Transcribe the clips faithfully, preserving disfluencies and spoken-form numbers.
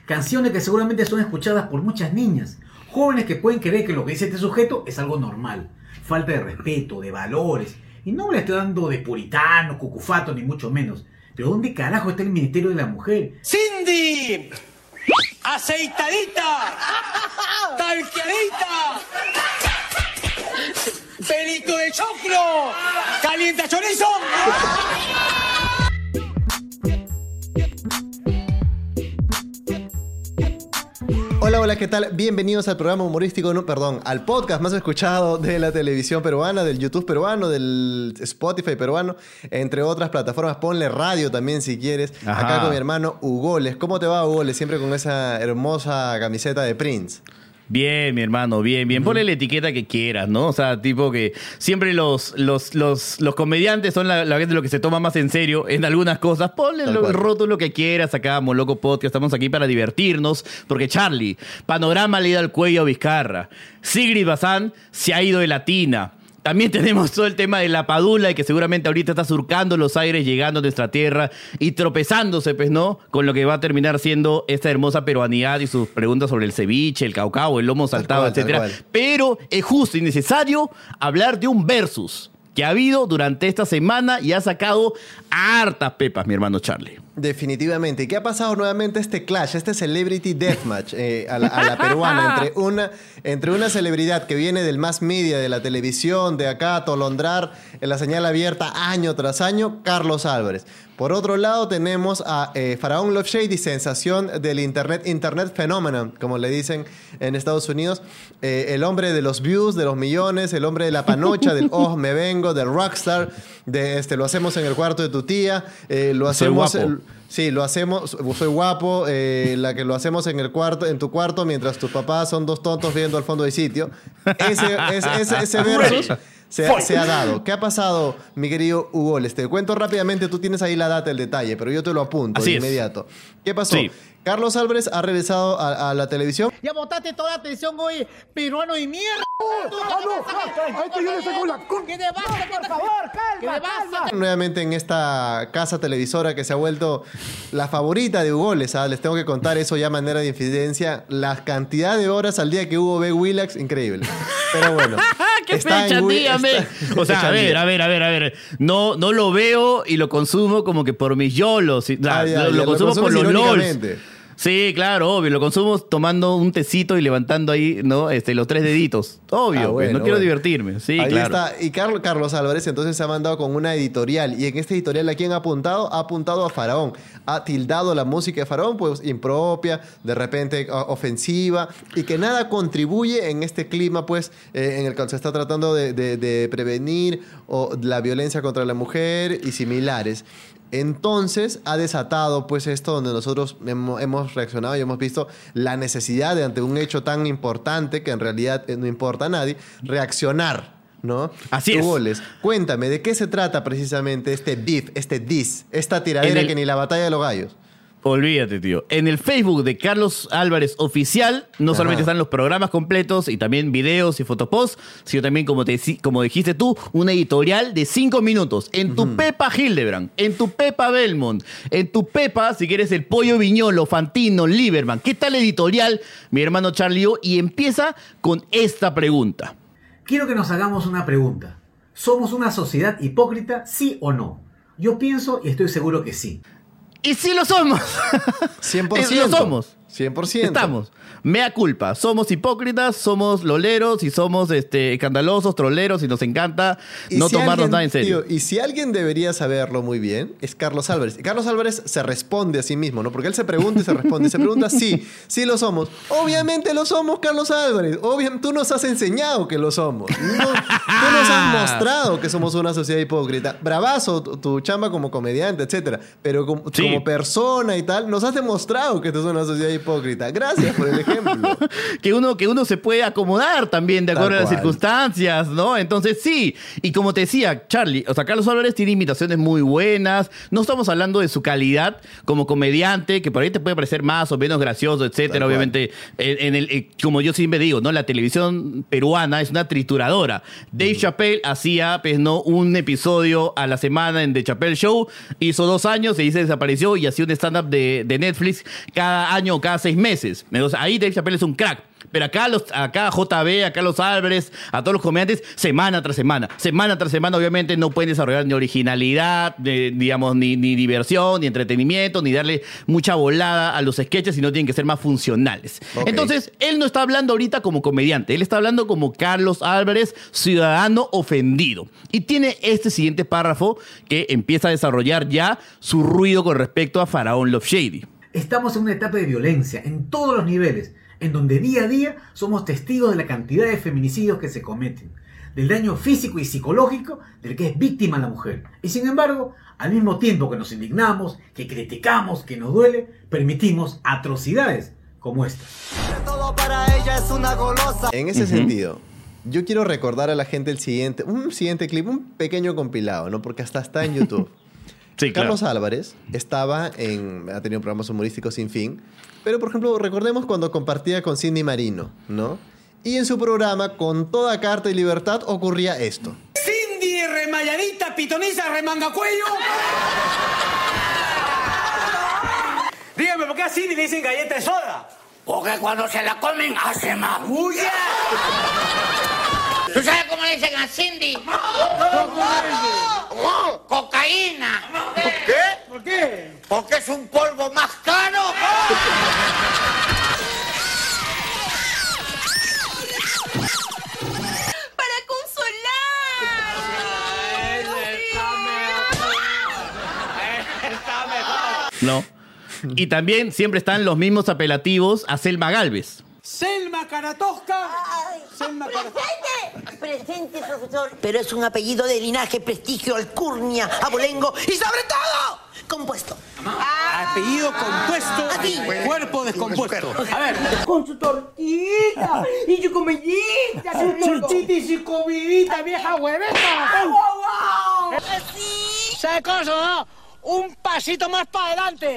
Canciones que seguramente son escuchadas por muchas niñas. Jóvenes que pueden creer que lo que dice este sujeto es algo normal. Falta de respeto, de valores. Y no me le estoy dando de puritano, cucufato, ni mucho menos. Pero ¿dónde carajo está el Ministerio de la Mujer? ¡Cindy! ¡Aceitadita! ¡Talqueadita! ¡Pelito de choclo! ¡Calienta chorizo! Hola, hola, ¿qué tal? Bienvenidos al programa humorístico, no, perdón, al podcast más escuchado de la televisión peruana, del YouTube peruano, del Spotify peruano, entre otras plataformas. Ponle radio también si quieres. Ajá. Acá con mi hermano Hugoles. ¿Cómo te va, Hugoles? Siempre con esa hermosa camiseta de Prince. Bien, mi hermano, bien, bien. Ponle la etiqueta que quieras, ¿no? O sea, tipo que siempre los, los, los, los comediantes son la, la vez de lo que se toma más en serio en algunas cosas. Ponle lo, el rótulo que quieras acá, Moloco Podcast. Estamos aquí para divertirnos. Porque Charlie, Panorama le da el cuello a Vizcarra. Sigrid Bazán se ha ido de Latina. También tenemos todo el tema de la Padula y que seguramente ahorita está surcando los aires, llegando a nuestra tierra y tropezándose, pues, ¿no? Con lo que va a terminar siendo esta hermosa peruanidad y sus preguntas sobre el ceviche, el caucao, el lomo saltado, Tal cual, etcétera. tal cual. Pero es justo y necesario hablar de un versus que ha habido durante esta semana y ha sacado hartas pepas, mi hermano Charlie. Definitivamente. ¿Y qué ha pasado nuevamente este clash, este Celebrity Deathmatch eh, a, la, a la peruana entre una, entre una celebridad que viene del mass media, de la televisión, de acá a tolondrar en la señal abierta año tras año, Carlos Álvarez? Por otro lado tenemos a eh, Faraón Love Shady, sensación del internet, internet phenomenon, como le dicen en Estados Unidos. Eh, el hombre de los views, de los millones, el hombre de la panocha, del oh, me vengo, del rockstar, de este, lo hacemos en el cuarto de tu tía, eh, lo hacemos... Soy guapo. Sí, lo hacemos, soy guapo, eh, la que lo hacemos en el cuarto, en tu cuarto, mientras tus papás son dos tontos viendo al fondo del sitio. Ese, ese, ese, ese versus se, ha- se ha dado. ¿Qué ha pasado, mi querido Hugo? Les te cuento rápidamente, tú tienes ahí la data, el detalle, pero yo te lo apunto Así de es. inmediato. ¿Qué pasó? Sí. Carlos Álvarez ha regresado a, a la televisión. Ya botaste toda la atención hoy, peruano de mierda. ¡Ay, que yo le saco la con... ¡Que te basta, por favor! ¡Que te basta! Nuevamente en esta casa televisora que se ha vuelto la favorita de Hugoles, ¿ah? Les tengo que contar eso ya a manera de infidencia. La cantidad de horas al día que Hugo ve Willax, increíble. Pero bueno. ¡Qué está fecha, en Wi- dígame! está- O sea, fecha a ver, día. a ver, a ver, a ver. No, no lo veo y lo consumo como que por mis yolos. y- Ah, ah, ya, lo, ya, lo lo consumo por consumes los LOLs. irónicamente. Sí, claro, obvio. Lo consumo tomando un tecito y levantando ahí, ¿no? Este, los tres deditos. Obvio, Ah, pues, bueno, no quiero bueno. divertirme. Sí, Ahí claro. está. Y Carlos, Carlos Álvarez entonces se ha mandado con una editorial. Y en esta editorial, ¿a quién ha apuntado? Ha apuntado a Faraón. Ha tildado la música de Faraón, pues impropia, de repente o- ofensiva, y que nada contribuye en este clima, pues, eh, en el que se está tratando de, de- de prevenir o la violencia contra la mujer y similares. Entonces ha desatado pues esto donde nosotros hemo- hemos reaccionado y hemos visto la necesidad de, ante un hecho tan importante que en realidad eh, no importa a nadie, reaccionar, ¿no? Así es. Hugoles, cuéntame, ¿de qué se trata precisamente este beef, este diss, esta tiradera En el- que ni la batalla de los gallos? Olvídate, tío. En el Facebook de Carlos Álvarez Oficial no Ajá. solamente están los programas completos y también videos y fotoposts, sino también, como, te, como dijiste tú, una editorial de cinco minutos. En tu Pepa Hildebrand, en tu Pepa Belmont, en tu Pepa, si quieres, el Pollo Viñolo, Fantino, Lieberman. ¿Qué tal editorial, mi hermano Charlie? O? Y empieza con esta pregunta. Quiero que nos hagamos una pregunta. ¿Somos una sociedad hipócrita, sí o no? Yo pienso y estoy seguro que sí. Y sí lo somos. cien por Eh, ciento. Lo somos. cien por ciento. Estamos. Mea culpa. Somos hipócritas, somos loleros y somos este, escandalosos, troleros y nos encanta Y no si tomarnos alguien, nada en serio. tío, y si alguien debería saberlo muy bien, es Carlos Álvarez. Y Carlos Álvarez se responde a sí mismo, ¿no? Porque él se pregunta y se responde. Se pregunta, sí, sí lo somos. Obviamente lo somos, Carlos Álvarez. Obviamente tú nos has enseñado que lo somos. No, tú nos has mostrado que somos una sociedad hipócrita. Bravazo tu, tu chamba como comediante, etcétera. Pero como, Sí. como persona y tal, nos has demostrado que esto es una sociedad hipócrita. Gracias por el ejemplo. que uno, que uno se puede acomodar también de Tal acuerdo a las cual. circunstancias, ¿no? Entonces sí, y como te decía, Charlie, o sea, Carlos Álvarez tiene imitaciones muy buenas, no estamos hablando de su calidad como comediante, que por ahí te puede parecer más o menos gracioso, etcétera, Tal obviamente, en, en el, eh, como yo siempre digo, ¿no? La televisión peruana es una trituradora. Dave Chappelle hacía, pues, ¿no? Un episodio a la semana en The Chappelle Show, hizo dos años, y ahí se desapareció y hacía un stand-up de, de Netflix cada año o cada cada seis meses. Entonces, ahí Dave Chappelle es un crack. Pero acá, los, acá J B, acá los Álvarez, a todos los comediantes, semana tras semana. Semana tras semana, obviamente, no pueden desarrollar ni originalidad, ni, digamos, ni, ni diversión, ni entretenimiento, ni darle mucha volada a los sketches, sino tienen que ser más funcionales. Okay. Entonces, él no está hablando ahorita como comediante, él está hablando como Carlos Álvarez, ciudadano ofendido. Y tiene este siguiente párrafo que empieza a desarrollar ya su ruido con respecto a Faraón Love Shady. Estamos en una etapa de violencia en todos los niveles, en donde día a día somos testigos de la cantidad de feminicidios que se cometen, del daño físico y psicológico del que es víctima la mujer. Y sin embargo, al mismo tiempo que nos indignamos, que criticamos, que nos duele, permitimos atrocidades como esta. Todo para ella es una golosa. En ese uh-huh. sentido, yo quiero recordar a la gente el siguiente, un siguiente clip, un pequeño compilado, ¿no? Porque hasta está en YouTube. Sí, Carlos claro. Álvarez estaba en... ha tenido programas humorísticos sin fin. Pero, por ejemplo, recordemos cuando compartía con Cindy Marino, ¿no? Y en su programa, con toda carta y libertad, ocurría esto. Cindy, remayadita, pitoniza, remangacuello. Dígame, ¿por qué a Cindy le dicen galleta de soda? Porque cuando se la comen, hace más bulla. ¿Tú sabes cómo le dicen a Cindy? Oh, cocaína. ¿Por qué? ¿Por qué? Porque es un polvo más caro. Para consolar. Está mejor. No. Y también siempre están los mismos apelativos a Selma Gálvez. Selma Caratosca. Ay, Selma Caratosca. ¡Presente! Presente, profesor. Pero es un apellido de linaje, prestigio, alcurnia, abolengo y sobre todo, compuesto. Ah, apellido compuesto, Aquí. Cuerpo descompuesto. A ver. Con su tortilla y su comidita. Su chuchitis y comidita, vieja hueveta. ¡Wow, wow! Así. ¿Sabe cosa, no? Un pasito más para adelante.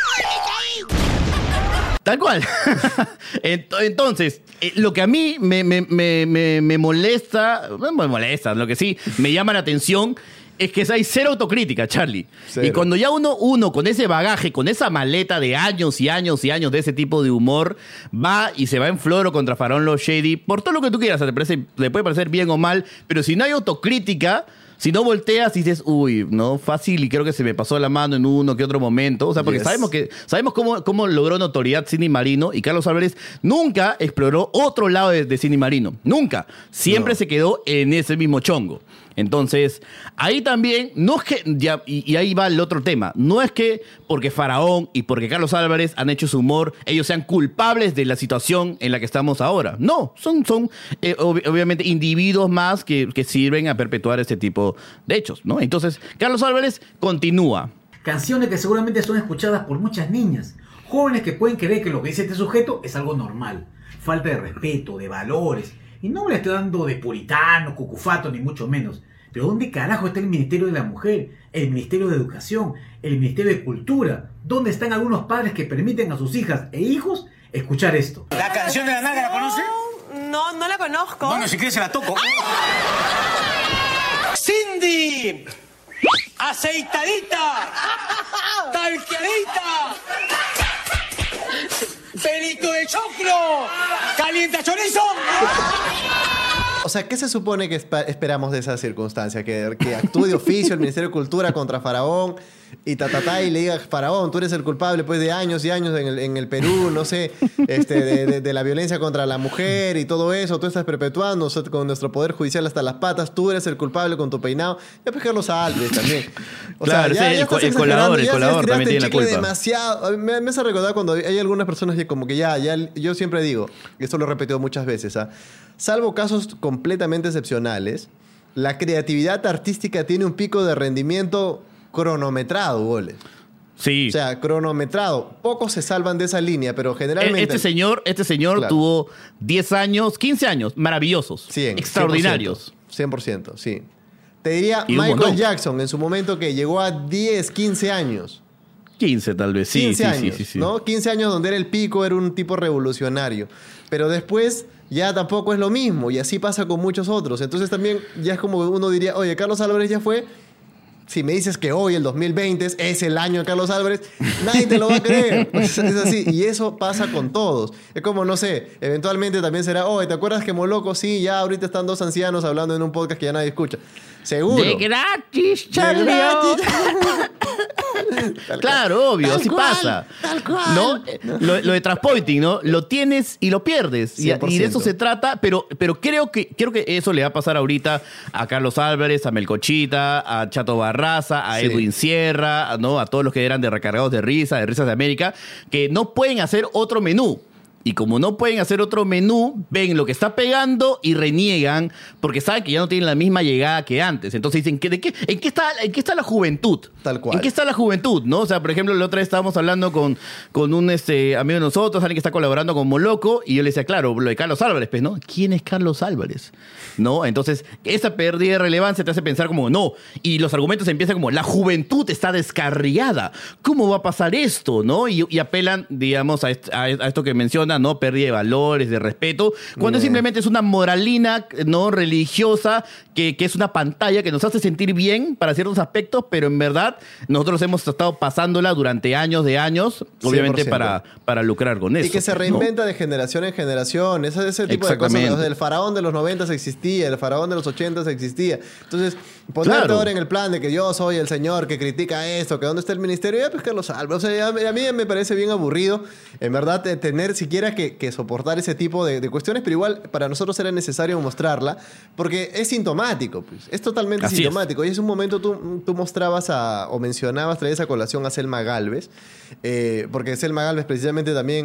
Tal cual. Entonces, eh, lo que a mí me, me, me, me, me molesta, no me molesta, lo que sí me llama la atención es que hay cero autocrítica, Charlie. Cero. Y cuando ya uno, uno con ese bagaje, con esa maleta de años y años y años de ese tipo de humor, va y se va en floro contra Faraón Love Shady, por todo lo que tú quieras, te, parece, te puede parecer bien o mal, pero si no hay autocrítica... Si no volteas y dices, uy, no, fácil y creo que se me pasó la mano en uno que otro momento. O sea, porque yes. sabemos que sabemos cómo, cómo logró notoriedad Cindy Marino y Carlos Álvarez nunca exploró otro lado de, de Cindy Marino. Nunca. Siempre no. se quedó en ese mismo chongo. Entonces, ahí también, no es que, ya, y, y ahí va el otro tema, no es que porque Faraón y porque Carlos Álvarez han hecho su humor, ellos sean culpables de la situación en la que estamos ahora. No, son, son eh, ob- obviamente individuos más que, que sirven a perpetuar este tipo de hechos, ¿no? Entonces, Carlos Álvarez continúa. Canciones que seguramente son escuchadas por muchas niñas, jóvenes que pueden creer que lo que dice este sujeto es algo normal, falta de respeto, de valores. Y no me le estoy dando de puritano, cucufato, ni mucho menos. Pero ¿dónde carajo está el Ministerio de la Mujer? El Ministerio de Educación, el Ministerio de Cultura. ¿Dónde están algunos padres que permiten a sus hijas e hijos escuchar esto? ¿La canción de la nalga la conoce? No, no la conozco. Bueno, si quieres se la toco. ¡Cindy! ¡Aceitadita! ¡Talqueadita! ¡Pelito de choclo! ¡Calienta chorizo! O sea, ¿qué se supone que esp- esperamos de esa circunstancia? Que, que actúe de oficio el Ministerio de Cultura contra Faraón y ta, ta, ta, y le diga, Faraón, tú eres el culpable pues, de años y años en el, en el Perú, no sé, este, de, de, de la violencia contra la mujer y todo eso. Tú estás perpetuando con nuestro poder judicial hasta las patas. Tú eres el culpable con tu peinado. Ya pues Carlos Álvarez también. O claro, sea, ya, sí, ya el, el colador, el colador también tiene la culpa. Demasiado. Me, me hace recordar cuando hay algunas personas que como que ya, ya yo siempre digo, y esto lo he repetido muchas veces, ¿ah? Salvo casos completamente excepcionales, la creatividad artística tiene un pico de rendimiento cronometrado, goles. Sí. O sea, cronometrado. Pocos se salvan de esa línea, pero generalmente... Este señor, este señor claro. tuvo diez años, quince años, maravillosos. cien, extraordinarios. cien por ciento, sí. Te diría Michael Jackson en su momento que llegó a diez, quince años. quince tal vez, sí. quince sí, años, sí, sí, sí. ¿no? quince años donde era el pico, era un tipo revolucionario. Pero después ya tampoco es lo mismo y así pasa con muchos otros. Entonces también ya es como uno diría, oye, Carlos Álvarez ya fue... si me dices que hoy, el dos mil veinte, es el año de Carlos Álvarez, nadie te lo va a creer. Es, es así. Y eso pasa con todos. Es como, no sé, eventualmente también será, oye, ¿te acuerdas que Moloco? Sí, ya ahorita están dos ancianos hablando en un podcast que ya nadie escucha. Seguro. De gratis, Charlie. De gratis. Claro, obvio, Tal así cual, pasa. Tal cual. ¿No? Lo, lo de Transpointing, ¿no? Lo tienes y lo pierdes. Y, y de eso se trata, pero, pero creo que creo que eso le va a pasar ahorita a Carlos Álvarez, a Melcochita, a Chato Barraza, a Sí. Edwin Sierra, ¿no? A todos los que eran de Recargados de Risa, de Risas de América, que no pueden hacer otro menú. Y como no pueden hacer otro menú, ven lo que está pegando y reniegan porque saben que ya no tienen la misma llegada que antes. Entonces dicen, ¿qué, de qué, ¿en, qué está, ¿en qué está la juventud? Tal cual. ¿En qué está la juventud? ¿No? O sea, por ejemplo, la otra vez estábamos hablando con, con un este, amigo de nosotros, alguien que está colaborando con Moloco, y yo le decía, claro, lo de Carlos Álvarez, pues, ¿no? ¿Quién es Carlos Álvarez? ¿No? Entonces, esa pérdida de relevancia te hace pensar como, no. Y los argumentos empiezan como, la juventud está descarriada. ¿Cómo va a pasar esto? ¿No? Y, y apelan, digamos, a, est- a esto que menciona, ¿no? Pérdida de valores, de respeto, cuando Yeah. simplemente es una moralina no religiosa que, que es una pantalla que nos hace sentir bien para ciertos aspectos, pero en verdad nosotros hemos estado pasándola durante años de años, obviamente cien por ciento. para, para lucrar con eso. Y que se ¿no? reinventa de generación en generación. Ese, ese tipo de cosas. Exactamente. El faraón de los noventas existía, el faraón de los ochentas existía. Entonces, ponerte Claro. ahora en el plan de que yo soy el señor que critica esto, que dónde está el ministerio, ya pues Carlos Álvarez. O sea, ya- a mí me parece bien aburrido, en verdad, de tener siquiera que, que soportar ese tipo de, de cuestiones, pero igual para nosotros era necesario mostrarla, porque es sintomático, pues. Es totalmente Así es. sintomático. Y en un momento tú, tú mostrabas a, o mencionabas, traías a colación a Selma Gálvez, eh, porque Selma Gálvez precisamente también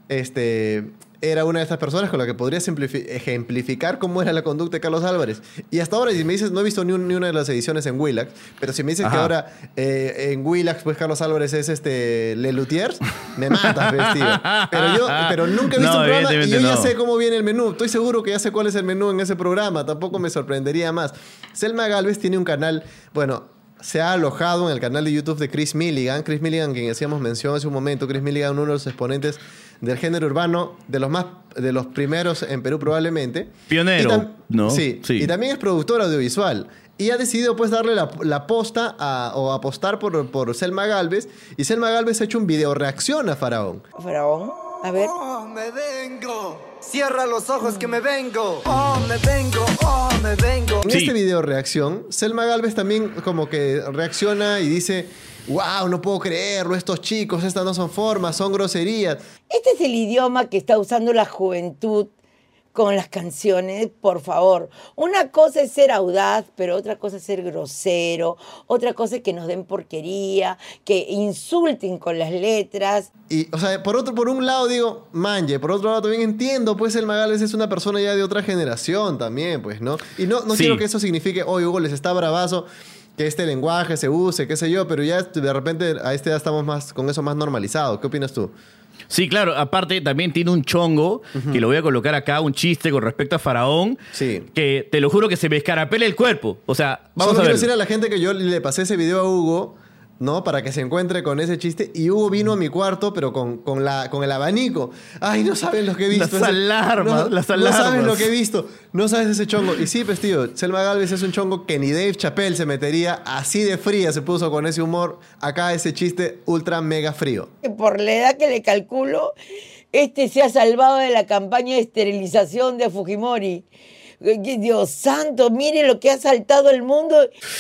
este, era una de estas personas con la que podría simplifi- ejemplificar cómo era la conducta de Carlos Álvarez. Y hasta ahora, si me dices, no he visto ni, un- ni una de las ediciones en Willax, pero si me dices Ajá. que ahora eh, en Willax, pues Carlos Álvarez es este Lelutiers, me matas, pues, tío. Pero yo pero nunca he visto No, un programa y yo evidentemente ya no. sé cómo viene el menú. Estoy seguro que ya sé cuál es el menú en ese programa. Tampoco me sorprendería más. Selma Gálvez tiene un canal, bueno, se ha alojado en el canal de YouTube de Chris Milligan. Chris Milligan, quien hacíamos mención hace un momento. Chris Milligan, uno de los exponentes del género urbano, de los más, de los primeros en Perú probablemente. Pionero, Y tam- ¿no? Sí, Sí. y también es productor audiovisual. Y ha decidido pues darle la, la posta a- o apostar por, por Selma Gálvez. Y Selma Gálvez ha hecho un video reacción a Faraón. Faraón, a ver. Oh, me vengo. Cierra los ojos que me vengo. Oh, me vengo. Oh, me vengo. En Sí. este video reacción, Selma Gálvez también como que reacciona y dice, wow, no puedo creerlo, estos chicos, estas no son formas, son groserías. Este es el idioma que está usando la juventud con las canciones, por favor. Una cosa es ser audaz, pero otra cosa es ser grosero, otra cosa es que nos den porquería, que insulten con las letras. Y, o sea, por otro, por un lado digo, manje, por otro lado también entiendo, pues Selma Gálvez es una persona ya de otra generación también, pues, ¿no? Y no, no Sí. quiero que eso signifique, oye, Hugo, les está bravazo, que este lenguaje se use, qué sé yo, pero ya de repente a este ya estamos más, con eso más normalizado. ¿Qué opinas tú? Sí, claro. Aparte, también tiene un chongo, que lo voy a colocar acá, un chiste con respecto a Faraón, Sí. que te lo juro que se me escarapela el cuerpo. O sea, vamos Solo a quiero ver. decir a la gente que yo le pasé ese video a Hugo, ¿no? Para que se encuentre con ese chiste. Y Hugo vino a mi cuarto, pero con, con, la, con el abanico. Ay, no saben lo que he visto. Las alarmas, no, las No alarmas. sabes lo que he visto. No sabes ese chongo. Y sí, pues, tío, Selma Gálvez es un chongo que ni Dave Chappelle se metería. Así de fría se puso con ese humor. Acá ese chiste ultra mega frío. Que por la edad que le calculo, este se ha salvado de la campaña de esterilización de Fujimori. Que Dios santo, mire lo que ha saltado el mundo.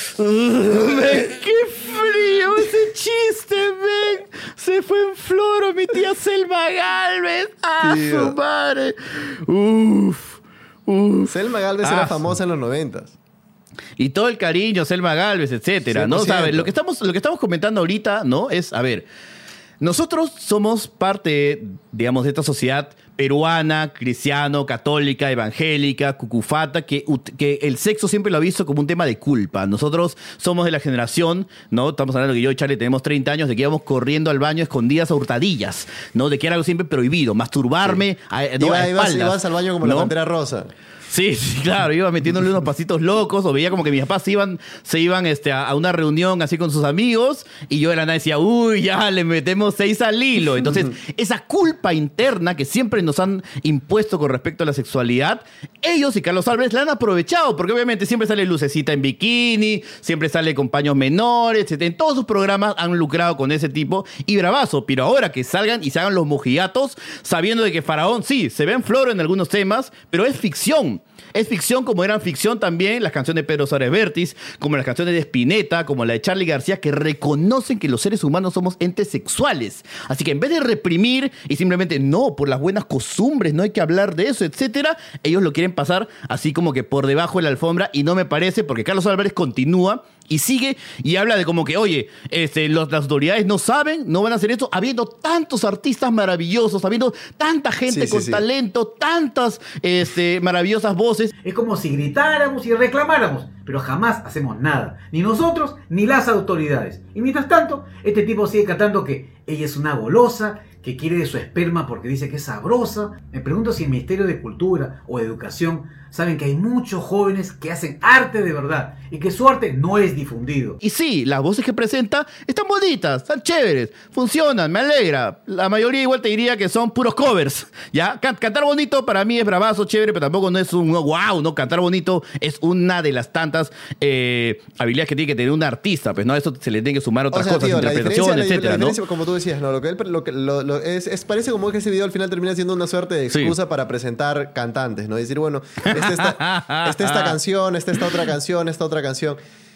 ¡Qué frío ese chiste, ven! Se fue en floro mi tía Selma Gálvez. ¡Ah, Tío. su madre! ¡Uf! ¡Uf! Selma Gálvez Ah, era su- famosa en los noventas. Y todo el cariño, Selma Gálvez, etcétera, ¿no? cien por ciento. ¿Sabes? Lo que estamos, lo que estamos comentando ahorita, ¿no? Es, a ver, nosotros somos parte, digamos, de esta sociedad peruana, cristiano, católica, evangélica, cucufata, que, ut- que el sexo siempre lo ha visto como un tema de culpa. Nosotros somos de la generación, ¿no? Estamos hablando que yo y Charlie tenemos treinta años, de que íbamos corriendo al baño escondidas a hurtadillas, ¿no? De que era algo siempre prohibido, masturbarme a, no, Iba- a ibas, espaldas, ibas al baño como la ¿no? Pantera Rosa. Sí, sí, claro, iba metiéndole unos pasitos locos, o veía como que mis papás se iban, se iban este, a, a una reunión así con sus amigos, y yo de la nada decía, uy, ya le metemos seis al hilo. Entonces, esa culpa interna que siempre nos han impuesto con respecto a la sexualidad, ellos y Carlos Álvarez la han aprovechado, porque obviamente siempre sale Lucecita en bikini, siempre sale con paños menores, etcétera. En todos sus programas han lucrado con ese tipo y bravazo, pero ahora que salgan y se hagan los mojigatos, sabiendo de que Faraón, sí, se ve en floro en algunos temas, pero es ficción. Es ficción como eran ficción también las canciones de Pedro Suárez Vértiz, como las canciones de Spinetta, como la de Charly García, que reconocen que los seres humanos somos entes sexuales. Así que en vez de reprimir y simplemente no, por las buenas costumbres, no hay que hablar de eso, etcétera, ellos lo quieren pasar así como que por debajo de la alfombra, y no me parece, porque Carlos Álvarez continúa y sigue y habla de como que, oye, este, los, las autoridades no saben, no van a hacer esto, habiendo tantos artistas maravillosos, habiendo tanta gente Sí, con sí, sí. talento, tantas este, maravillosas voces. Es como si gritáramos y reclamáramos, pero jamás hacemos nada. Ni nosotros, ni las autoridades. Y mientras tanto, este tipo sigue cantando que ella es una golosa, que quiere de su esperma porque dice que es sabrosa. Me pregunto si el Ministerio de Cultura o de Educación saben que hay muchos jóvenes que hacen arte de verdad y que su arte no es difundido. Y sí, las voces que presenta están bonitas, están chéveres, funcionan, me alegra. La mayoría igual te diría que son puros covers, ¿ya? Can- cantar bonito para mí es bravazo, chévere, pero tampoco no es un wow, ¿no? Cantar bonito es una de las tantas eh, habilidades que tiene que tener un artista, pues, ¿no? Eso se le tiene que sumar otras O sea, cosas, tío, la interpretación, diferencia, la- etcétera, la ¿no? diferencia, como tú decías, ¿no? Lo que él, lo que, lo, lo- es, es- parece como que ese video al final termina siendo una suerte de excusa Sí. para presentar cantantes, ¿no? Decir, bueno, está esta, está esta canción, está esta otra canción, esta otra canción.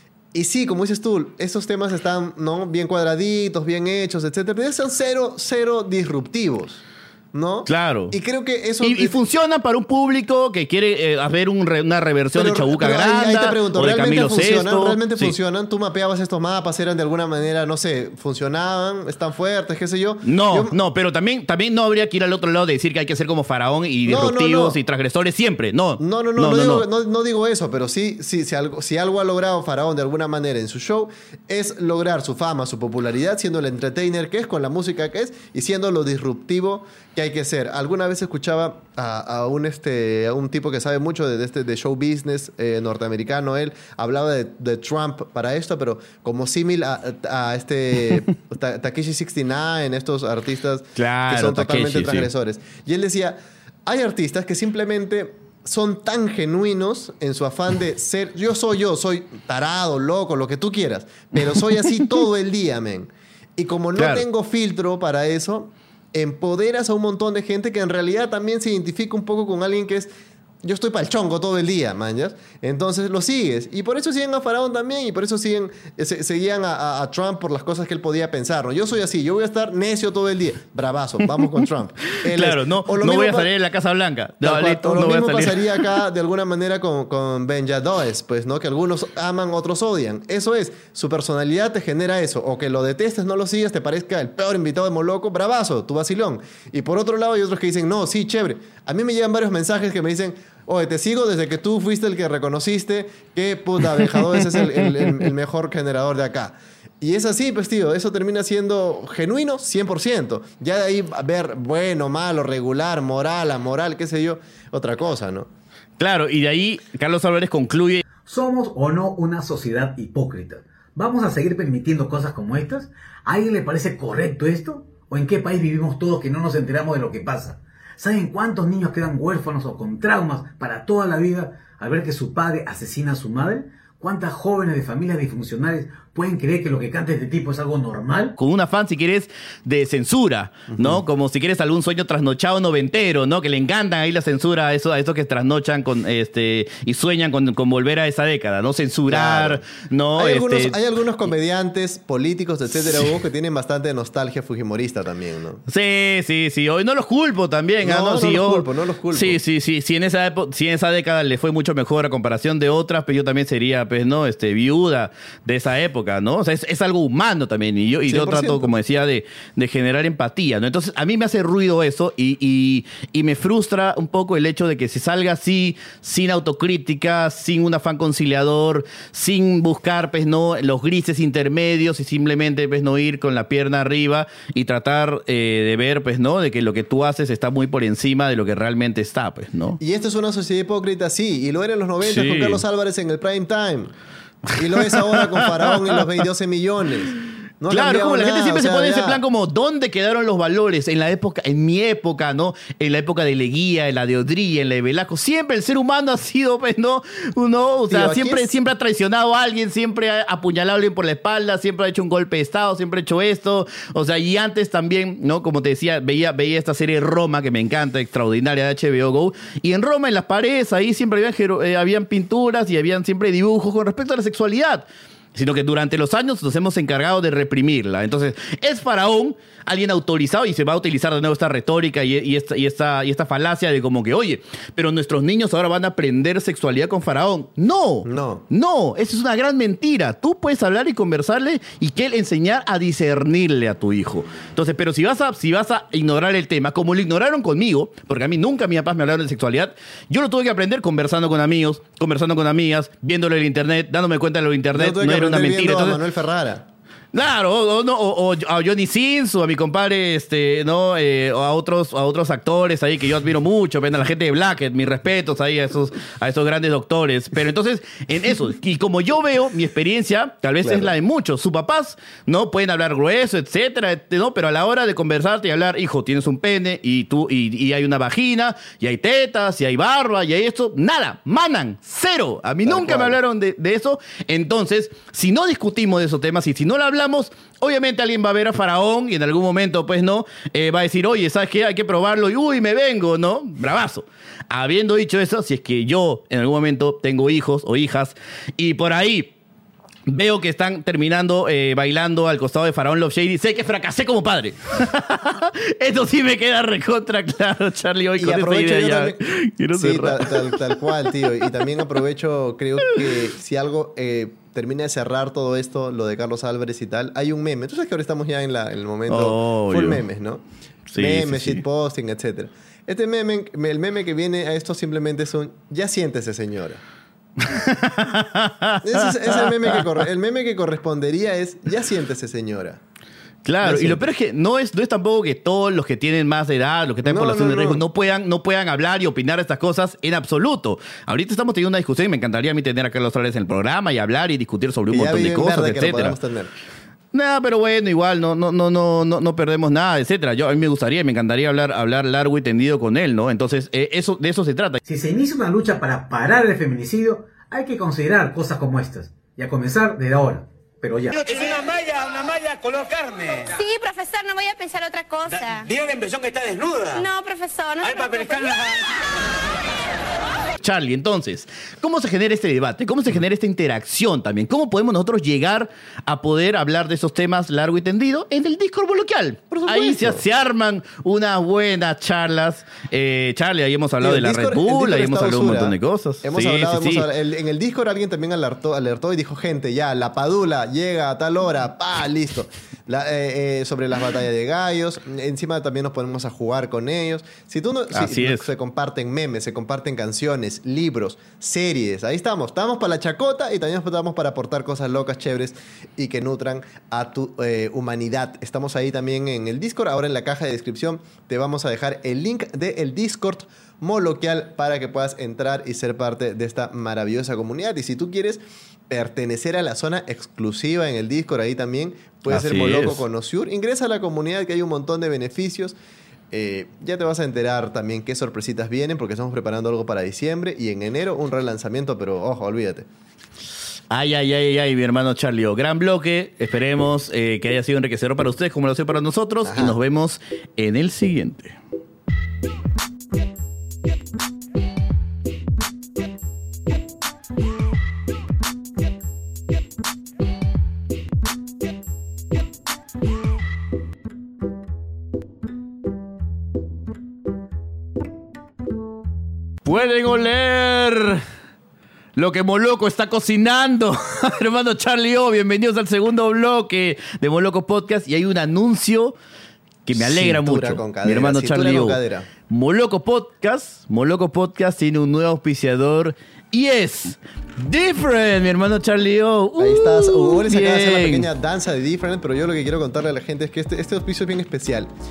Y sí, como dices tú, esos temas están, ¿no? Bien cuadraditos, bien hechos, etcétera, pero son cero, cero disruptivos, ¿no? Claro. Y creo que eso... Y, y funciona para un público que quiere eh, hacer un re- una reversión de Chabuca pero ahí- Granda ahí te pregunto, o de ¿realmente Camilo funcionan? Sesto. ¿Realmente Sí. funcionan? Tú mapeabas estos mapas, eran de alguna manera, no sé, funcionaban, están fuertes, qué sé yo. No, Yo- no, pero también, también no habría que ir al otro lado de decir que hay que ser como Faraón y No, no, disruptivos no. y transgresores siempre. No, No, no, no, no, digo, no, no digo eso, pero sí, sí si, algo, si algo ha logrado Faraón de alguna manera en su show es lograr su fama, su popularidad, siendo el entertainer que es, con la música que es y siendo lo disruptivo que hay que ser. Alguna vez escuchaba a, a un, este, a un tipo que sabe mucho de, de, este, de show business eh, norteamericano, él hablaba de, de Trump para esto, pero como símil a, a este Ta- Takeshi sesenta y nueve, estos artistas Claro, que son Takeshi, totalmente sí. transgresores. Y él decía, hay artistas que simplemente son tan genuinos en su afán de ser, yo soy yo, soy tarado, loco, lo que tú quieras, pero soy así todo el día, men. Y como no Claro. tengo filtro para eso, empoderas a un montón de gente que en realidad también se identifica un poco con alguien que es, yo estoy pa'l chongo todo el día, manjas. Entonces lo sigues. Y por eso siguen a Faraón también, y por eso siguen, se- seguían a, a- a Trump por las cosas que él podía pensar, ¿no? Yo soy así, yo voy a estar necio todo el día. Bravazo, vamos con Trump. Él Claro, es- no, o lo no mismo voy a pa- salir de la Casa Blanca. No, Tal cual. listo, O lo no voy a mismo salir. pasaría acá de alguna manera con, con Ben Yadoes, pues, ¿no? Que algunos aman, otros odian. Eso es, su personalidad te genera eso. O que lo detestes, no lo sigas, te parezca el peor invitado de Moloco, bravazo, tu vacilón. Y por otro lado hay otros que dicen, no, sí, chévere. A mí me llegan varios mensajes que me dicen, oye, te sigo desde que tú fuiste el que reconociste que, puta, Ben Yadoes es el, el- el- el mejor generador de acá. Y es así, pues, tío, eso termina siendo genuino cien por ciento. Ya de ahí a ver bueno, malo, regular, moral, amoral, qué sé yo, otra cosa, ¿no? Claro, y de ahí Carlos Álvarez concluye. ¿Somos o no una sociedad hipócrita? ¿Vamos a seguir permitiendo cosas como estas? ¿A alguien le parece correcto esto? ¿O en qué país vivimos todos que no nos enteramos de lo que pasa? ¿Saben cuántos niños quedan huérfanos o con traumas para toda la vida al ver que su padre asesina a su madre? ¿Cuántas jóvenes de familias disfuncionales pueden creer que lo que canta este tipo es algo normal? Con un afán, si quieres, de censura, ¿no? Como si quieres algún sueño trasnochado noventero, ¿no? Que le encantan ahí la censura a, eso, a esos que trasnochan con, este, y sueñan con, con volver a esa década, ¿no? Censurar, Claro. ¿no? Hay, Este, algunos, hay algunos comediantes, políticos, etcétera, Hugo, que tienen bastante nostalgia fujimorista también, ¿no? Sí, sí, sí. Hoy no los culpo también. No, ¿ah? no Sí, los yo- culpo, no los culpo. Sí, sí, sí. Si en esa época, si en esa década le fue mucho mejor a comparación de otras, pues yo también sería, pues, ¿no? Este, viuda de esa época, ¿no? O sea, es, es algo humano también. Y yo, y yo cien por ciento. trato, como decía, de, de generar empatía, ¿no? Entonces, a mí me hace ruido eso y, y, y me frustra un poco el hecho de que se salga así, sin autocrítica, sin un afán conciliador, sin buscar, pues, ¿no? Los grises intermedios y simplemente, pues, no ir con la pierna arriba y tratar eh, de ver, pues, ¿no? De que lo que tú haces está muy por encima de lo que realmente está, pues, ¿no? Y esto es una sociedad hipócrita, sí, y lo era en los noventa Sí. con Carlos Álvarez en el prime time. Y lo es ahora con Faraón y los veintidós millones. No ha claro, como la cambiado gente nada, siempre o se sea, pone en ese ya. plan como, ¿dónde quedaron los valores? En la época, en mi época, ¿no? En la época de Leguía, en la de Odría, en la de Velasco. Siempre el ser humano ha sido, pues, ¿no? Uno, o sea, Tío, aquí siempre, es- siempre ha traicionado a alguien, siempre ha apuñalado a alguien por la espalda, siempre ha hecho un golpe de estado, siempre ha hecho esto. O sea, y antes también, ¿no? Como te decía, veía, veía esta serie Roma, que me encanta, extraordinaria, de H B O Go. Y en Roma, en las paredes, ahí siempre habían, jero- eh, habían pinturas y habían siempre dibujos con respecto a la sexualidad. Sino que durante los años nos hemos encargado de reprimirla. Entonces, es Faraón alguien autorizado y se va a utilizar de nuevo esta retórica y, y, esta, y, esta, y esta falacia de como que, oye, pero nuestros niños ahora van a aprender sexualidad con Faraón. No, No. no, eso es una gran mentira. Tú puedes hablar y conversarle y que él enseñar a discernirle a tu hijo. Entonces, pero si vas a, si vas a ignorar el tema, como lo ignoraron conmigo, porque a mí nunca mis papás me hablaron de sexualidad, yo lo tuve que aprender conversando con amigos, conversando con amigas, viéndolo en internet, dándome cuenta de lo de internet, Yo tuve no que era una aprender mentira. viendo a Entonces, Manuel Ferrara. claro, o, o no, o, o a Johnny Sins, o a mi compadre, este, ¿no? Eh, o a otros, a otros actores ahí que yo admiro mucho, ven a la gente de Blackhead, mis respetos ahí a esos, a esos grandes doctores. Pero entonces, en eso, y como yo veo, mi experiencia, tal vez Claro. es la de muchos, sus papás, ¿no? Pueden hablar grueso, etcétera, ¿no? Pero a la hora de conversarte y hablar, hijo, tienes un pene, y tú, y, y hay una vagina, y hay tetas, y hay barba, y hay esto, nada, manan, cero. A mí Tal nunca me cual. hablaron de, de eso. Entonces, si no discutimos de esos temas y si no lo hablamos, obviamente alguien va a ver a Faraón y en algún momento, pues, ¿no? Eh, va a decir, oye, ¿sabes qué? Hay que probarlo y, uy, me vengo, ¿no? Bravazo. Habiendo dicho eso, si es que yo en algún momento tengo hijos o hijas y por ahí veo que están terminando eh, bailando al costado de Faraón Love Shady, sé que fracasé como padre. Eso sí me queda recontra claro, Charlie, hoy Y con esta aprovecho idea yo ya. también. Quiero Sí, cerrar. tal, tal, tal cual, tío. Y también aprovecho, creo que si algo eh, termina de cerrar todo esto, lo de Carlos Álvarez y tal, hay un meme. Tú sabes que ahora estamos ya en, la, en el momento Obvio. full memes, ¿no? Sí, memes, sí, sí. shitposting, etcétera. Este meme, el meme que viene a esto simplemente es un ya siéntese, señora. Ese es, es el, meme que corre- el meme que correspondería es ya siéntese, señora. Claro, Ya y lo siempre. peor es que no es, no es tampoco que todos los que tienen más edad, los que están en No, población no, de riesgo, no. no. puedan, no puedan hablar y opinar estas cosas en absoluto. Ahorita estamos teniendo una discusión y me encantaría a mí tener a Carlos Álvarez en el programa y hablar y discutir sobre un Que ya montón de vive en cosas, verde, que lo etcétera. podamos tener. Nada, pero bueno, igual no, no, no, no, no, no perdemos nada, etcétera. Yo a mí me gustaría y me encantaría hablar, hablar largo y tendido con él, ¿no? Entonces, eh, eso, de eso se trata. Si se inicia una lucha para parar el feminicidio, hay que considerar cosas como estas. Y a comenzar desde ahora. Pero ya. Es una malla, una malla color carne. Sí, profesor, no voy a pensar otra cosa. Tiene la impresión que está desnuda. No, profesor, no Ay, se para preocupe. pescar Charlie, entonces, ¿cómo se genera este debate? ¿Cómo se genera esta interacción también? ¿Cómo podemos nosotros llegar a poder hablar de esos temas largo y tendido en el Discord Coloquial? Por supuesto. Ahí se, se arman unas buenas charlas. Eh, Charlie, ahí hemos hablado Tío, de el la Discord- Red el Bull, Discord ahí hemos está hablado de un usura. montón de cosas. Hemos Sí, hablado, sí, hemos sí. hablado- el- en el Discord alguien también alertó, alertó y dijo, gente, ya, la Padula llega a tal hora, pa, listo. La- eh, eh, sobre las batallas de gallos, encima también nos ponemos a jugar con ellos. Si tú no, si- Así es. se comparten memes, se comparten canciones, libros, series, ahí estamos. Estamos para la chacota y también estamos para aportar cosas locas, chéveres y que nutran a tu eh, humanidad. Estamos ahí también en el Discord. Ahora en la caja de descripción te vamos a dejar el link del Discord Moloquial para que puedas entrar y ser parte de esta maravillosa comunidad. Y si tú quieres pertenecer a la zona exclusiva en el Discord, ahí también puedes ser Así Moloco es. con Osiur. Ingresa a la comunidad que hay un montón de beneficios. Eh, ya te vas a enterar también qué sorpresitas vienen porque estamos preparando algo para diciembre y en enero un relanzamiento, pero ojo, olvídate. Ay, ay, ay, ay, mi hermano Charlie. O, gran bloque. Esperemos eh, que haya sido enriquecedor para ustedes como lo ha sido para nosotros. Ajá. Y nos vemos en el siguiente. Pueden oler lo que Moloco está cocinando. Hermano Charlie O, bienvenidos al segundo bloque de Moloco Podcast. Y hay un anuncio que me alegra Cintura mucho. con cadera, mi hermano cintura Charlie con O. cadera. Moloco Podcast, Moloco Podcast tiene un nuevo auspiciador y es Different, mi hermano Charlie O. Ahí estás. Hugo les acaba de hacer la bien. pequeña danza de Different, pero yo lo que quiero contarle a la gente es que este, este auspicio es bien especial.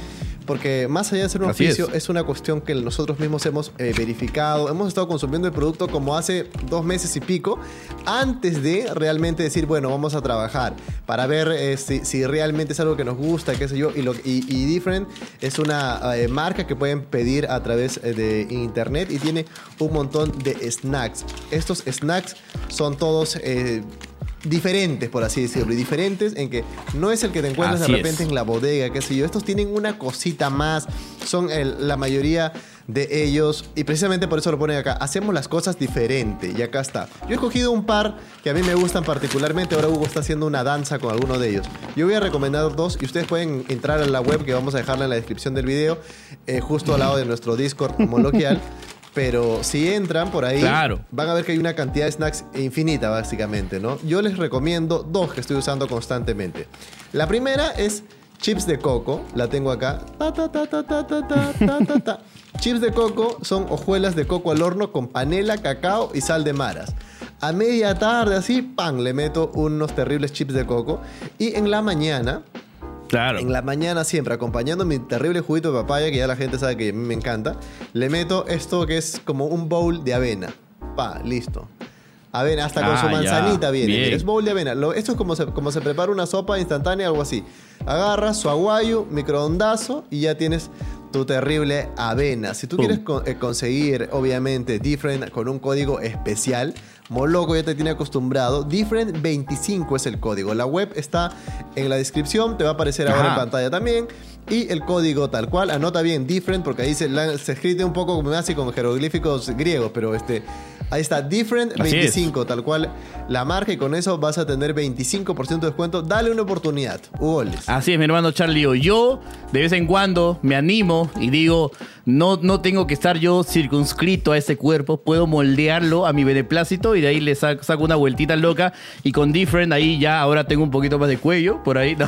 porque más allá de ser un Así oficio, es. es una cuestión que nosotros mismos hemos eh, verificado. Hemos estado consumiendo el producto como hace dos meses y pico, antes de realmente decir, bueno, vamos a trabajar, para ver eh, si, si realmente es algo que nos gusta, qué sé yo. Y, lo, y, y Different es una eh, marca que pueden pedir a través eh, de internet y tiene un montón de snacks. Estos snacks son todos... Eh, diferentes, por así decirlo, y diferentes en que no es el que te encuentras Así de repente es. en la bodega, qué sé yo. Estos tienen una cosita más, son el- la mayoría de ellos, y precisamente por eso lo ponen acá. Hacemos las cosas diferente, y acá está. Yo he escogido un par que a mí me gustan particularmente. Ahora Hugo está haciendo una danza con alguno de ellos. Yo voy a recomendar dos, y ustedes pueden entrar a la web, que vamos a dejarla en la descripción del video, eh, justo al lado de nuestro Discord moloquial. Pero si entran por ahí, Claro. van a ver que hay una cantidad de snacks infinita, básicamente, ¿no? Yo les recomiendo dos que estoy usando constantemente. La primera es chips de coco. La tengo acá. Ta, ta, ta, ta, ta, ta, ta, ta, ta, ta. Chips de coco son hojuelas de coco al horno con panela, cacao y sal de maras. A media tarde, así, ¡pam!, le meto unos terribles chips de coco. Y en la mañana... Claro. En la mañana siempre, acompañando mi terrible juguito de papaya, que ya la gente sabe que a mí me encanta, le meto esto que es como un bowl de avena. Pa, listo. Avena, hasta con Ah, su manzanita ya. viene. Bien. Mira, es bowl de avena. Lo- esto es como se, como se prepara una sopa instantánea, algo así. Agarras su aguayo, microondazo y ya tienes tu terrible avena. Si tú Pum. quieres co- eh, conseguir, obviamente, Different con un código especial, Moloco ya te tiene acostumbrado. Different veinticinco es el código. La web está en la descripción, te va a aparecer ahora Ajá. en pantalla también. Y el código tal cual, anota bien Different, porque ahí se, la- se escribe un poco como así con jeroglíficos griegos, pero este, ahí está Different Así veinticinco, tal cual la marca, y con eso vas a tener veinticinco por ciento de descuento. Dale una oportunidad, Hugo Les. Así es, mi hermano Charlie. O yo, de vez en cuando, me animo y digo, no, no tengo que estar yo circunscrito a ese cuerpo. Puedo moldearlo a mi beneplácito y de ahí le saco, saco una vueltita loca. Y con Different, ahí ya ahora tengo un poquito más de cuello, por ahí. ¿no?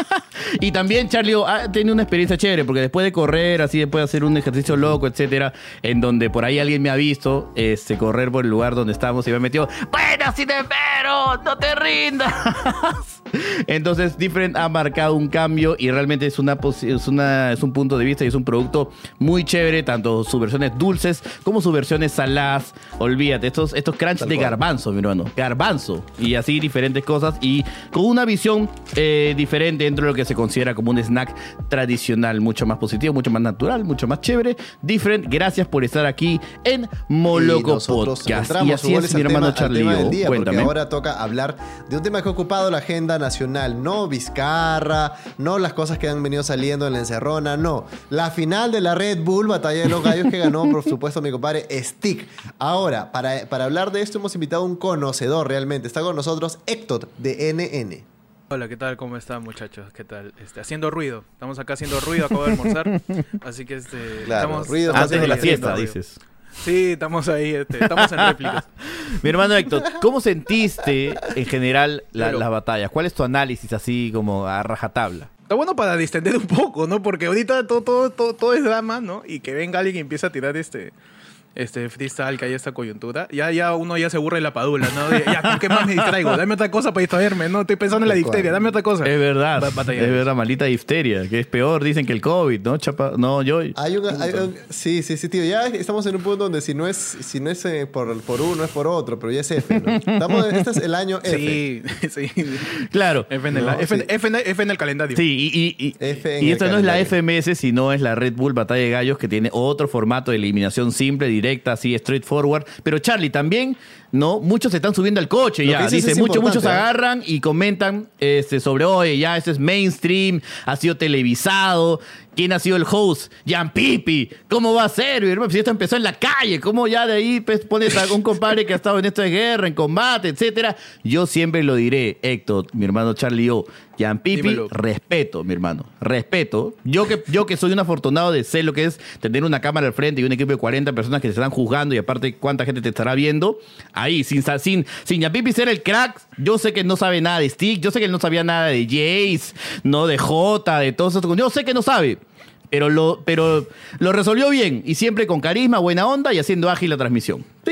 Y también, Charlie, ha tenido una experiencia chévere, porque después de correr, así después de hacer un ejercicio loco, etcétera, en donde por ahí alguien me ha visto este, correr por el lugar donde estábamos y me ha metido, bueno, si te espero, no te rindas. Entonces, Different ha marcado un cambio y realmente es, una, posi- es, una, es un punto de vista y es un producto muy chévere, tanto sus versiones dulces como sus versiones saladas. Olvídate, estos, estos crunch Tal de cual. garbanzo, mi hermano. Garbanzo. Y así diferentes cosas y con una visión eh, diferente dentro de lo que se considera como un snack tradicional, mucho más positivo, mucho más natural, mucho más chévere. Different, gracias por estar aquí en Moloco Y nosotros Podcast. entramos, Y así Hugo es, Les, mi al hermano tema- al Charlie. tema del O. día, Cuéntame. porque ahora toca hablar de un tema que ha ocupado la agenda nacional. No Vizcarra, no las cosas que han venido saliendo en la encerrona, no. La final de la Red Bull, Batalla de los Gallos, que ganó, por supuesto, mi compadre Stick. Ahora, para, para hablar de esto hemos invitado a un conocedor realmente. Está con nosotros Héctor de N N. Hola, ¿qué tal? ¿Cómo están, muchachos? ¿Qué tal? Este, haciendo ruido. Estamos acá haciendo ruido, acabo de almorzar. Así que este, Claro, estamos ruido estamos Antes de la ahí haciendo fiesta, ruido. dices. Sí, estamos ahí, este, estamos en réplicas. Mi hermano Héctor, ¿cómo sentiste en general la- Pero- las batallas? ¿Cuál es tu análisis así como a rajatabla? Está bueno para distender un poco, ¿no? Porque ahorita todo, todo, todo, todo es drama, ¿no? Y que venga alguien y empiece a tirar este, este freestyle, que hay esta coyuntura. Ya, ya uno ya se aburre de la padula, ¿no? Ya, ya, ¿con qué más me distraigo? Dame otra cosa para distraerme, ¿no? Estoy pensando en la Tal cual. difteria, dame otra cosa. Es verdad, Ba- es batallar. verdad, maldita difteria, que es peor, dicen que el COVID, ¿no? Chapa, no, yo... Hay un, hay un- sí, sí, sí, tío. Ya estamos en un punto donde si no es, si no es eh, por, por uno, es por otro, pero ya es F, ¿no? Estamos, este es el año F. Sí, sí. Claro. F en el, No, F, en- sí. F en- F en el calendario. Sí, y, y, y, F en y el esto no es la calendario. F M S, sino es la Red Bull Batalla de Gallos, que tiene otro formato de eliminación simple, directa, así, straightforward. Pero Charlie, también, ¿no? Muchos se están subiendo al coche Lo ya. que dices Dice, es muchos, importante, muchos ¿eh? agarran y comentan este, sobre, oye, ya, esto es mainstream, ha sido televisado. ¿Quién ha sido el host? Jan Pipi. ¿Cómo va a ser, mi hermano? Si esto empezó en la calle, ¿cómo ya de ahí pues, pones a un compadre que ha estado en esto de guerra, en combate, etcétera? Yo siempre lo diré, Héctor, mi hermano Charlie O. Jan Pipi, Dímelo. respeto, mi hermano. Respeto. Yo que, yo que soy un afortunado de sé lo que es tener una cámara al frente y un equipo de cuarenta personas que se están juzgando y aparte cuánta gente te estará viendo. Ahí, sin, sa- sin, sin Jan Pipi ser el crack, yo sé que no sabe nada de Stick, yo sé que él no sabía nada de Jace, no de J, de todo eso. Yo sé que no sabe. Pero lo, pero lo resolvió bien y siempre con carisma, buena onda y haciendo ágil la transmisión. Sí,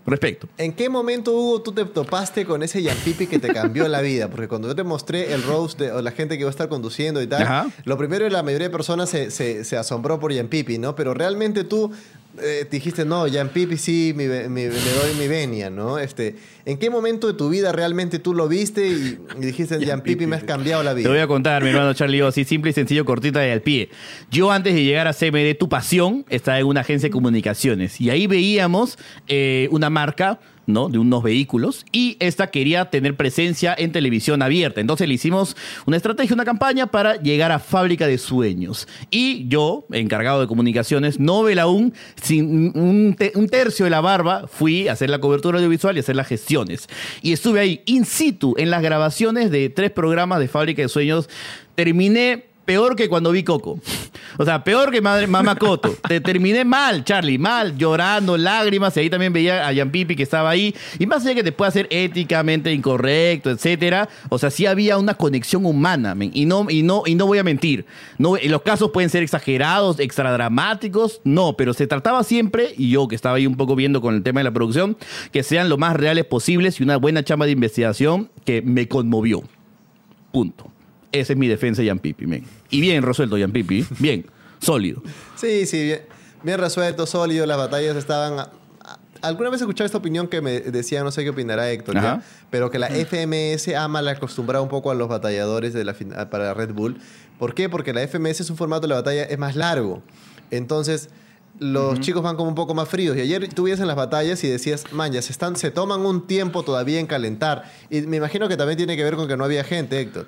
Respecto. ¿En qué momento, Hugo, tú te topaste con ese Yampipi que te cambió la vida? Porque cuando yo te mostré el roast de o la gente que iba a estar conduciendo y tal, Ajá. lo primero es la mayoría de personas se, se, se asombró por Yampipi, ¿no? Pero realmente tú eh, dijiste, no, Yampipi sí, mi, mi, me doy mi venia, ¿no? Este, ¿en qué momento de tu vida realmente tú lo viste y, y dijiste, Yampipi me has cambiado la vida? Te voy a contar, mi hermano Charlie, así simple y sencillo, cortita y al pie. Yo antes de llegar a C M D Tu Pasión, estaba en una agencia de comunicaciones y ahí veíamos eh, una marca, ¿no? De unos vehículos y esta quería tener presencia en televisión abierta. Entonces le hicimos una estrategia, una campaña para llegar a Fábrica de Sueños. Y yo, encargado de comunicaciones, novel aún, sin un, te un tercio de la barba, fui a hacer la cobertura audiovisual y hacer las gestiones. Y estuve ahí in situ en las grabaciones de tres programas de Fábrica de Sueños. Terminé peor que cuando vi Coco. O sea, peor que madre, Mamá Coto. Te terminé mal, Charlie, mal, llorando, lágrimas. Y ahí también veía a Yampipi que estaba ahí. Y más allá que te pueda ser éticamente incorrecto, etcétera. O sea, sí había una conexión humana, men. Y no, y no, y no voy a mentir. No, los casos pueden ser exagerados, extra dramáticos. No, pero se trataba siempre, y yo que estaba ahí un poco viendo con el tema de la producción, que sean lo más reales posibles y una buena chamba de investigación que me conmovió. Punto. Esa es mi defensa de Yampipi, men. Y bien resuelto, Yampipi. Bien. Sólido. Sí, sí. Bien, bien resuelto, sólido. Las batallas estaban... A, a, alguna vez escuché esta opinión que me decía, no sé qué opinará Héctor, ¿ya? Pero que la F M S ha mal acostumbrado un poco a los batalladores de la, para Red Bull. ¿Por qué? Porque la F M S es un formato de la batalla es más largo. Entonces... los uh-huh. chicos van como un poco más fríos. Y ayer tú veías en las batallas y decías, man, ya se, están, se toman un tiempo todavía en calentar. Y me imagino que también tiene que ver con que no había gente, Héctor.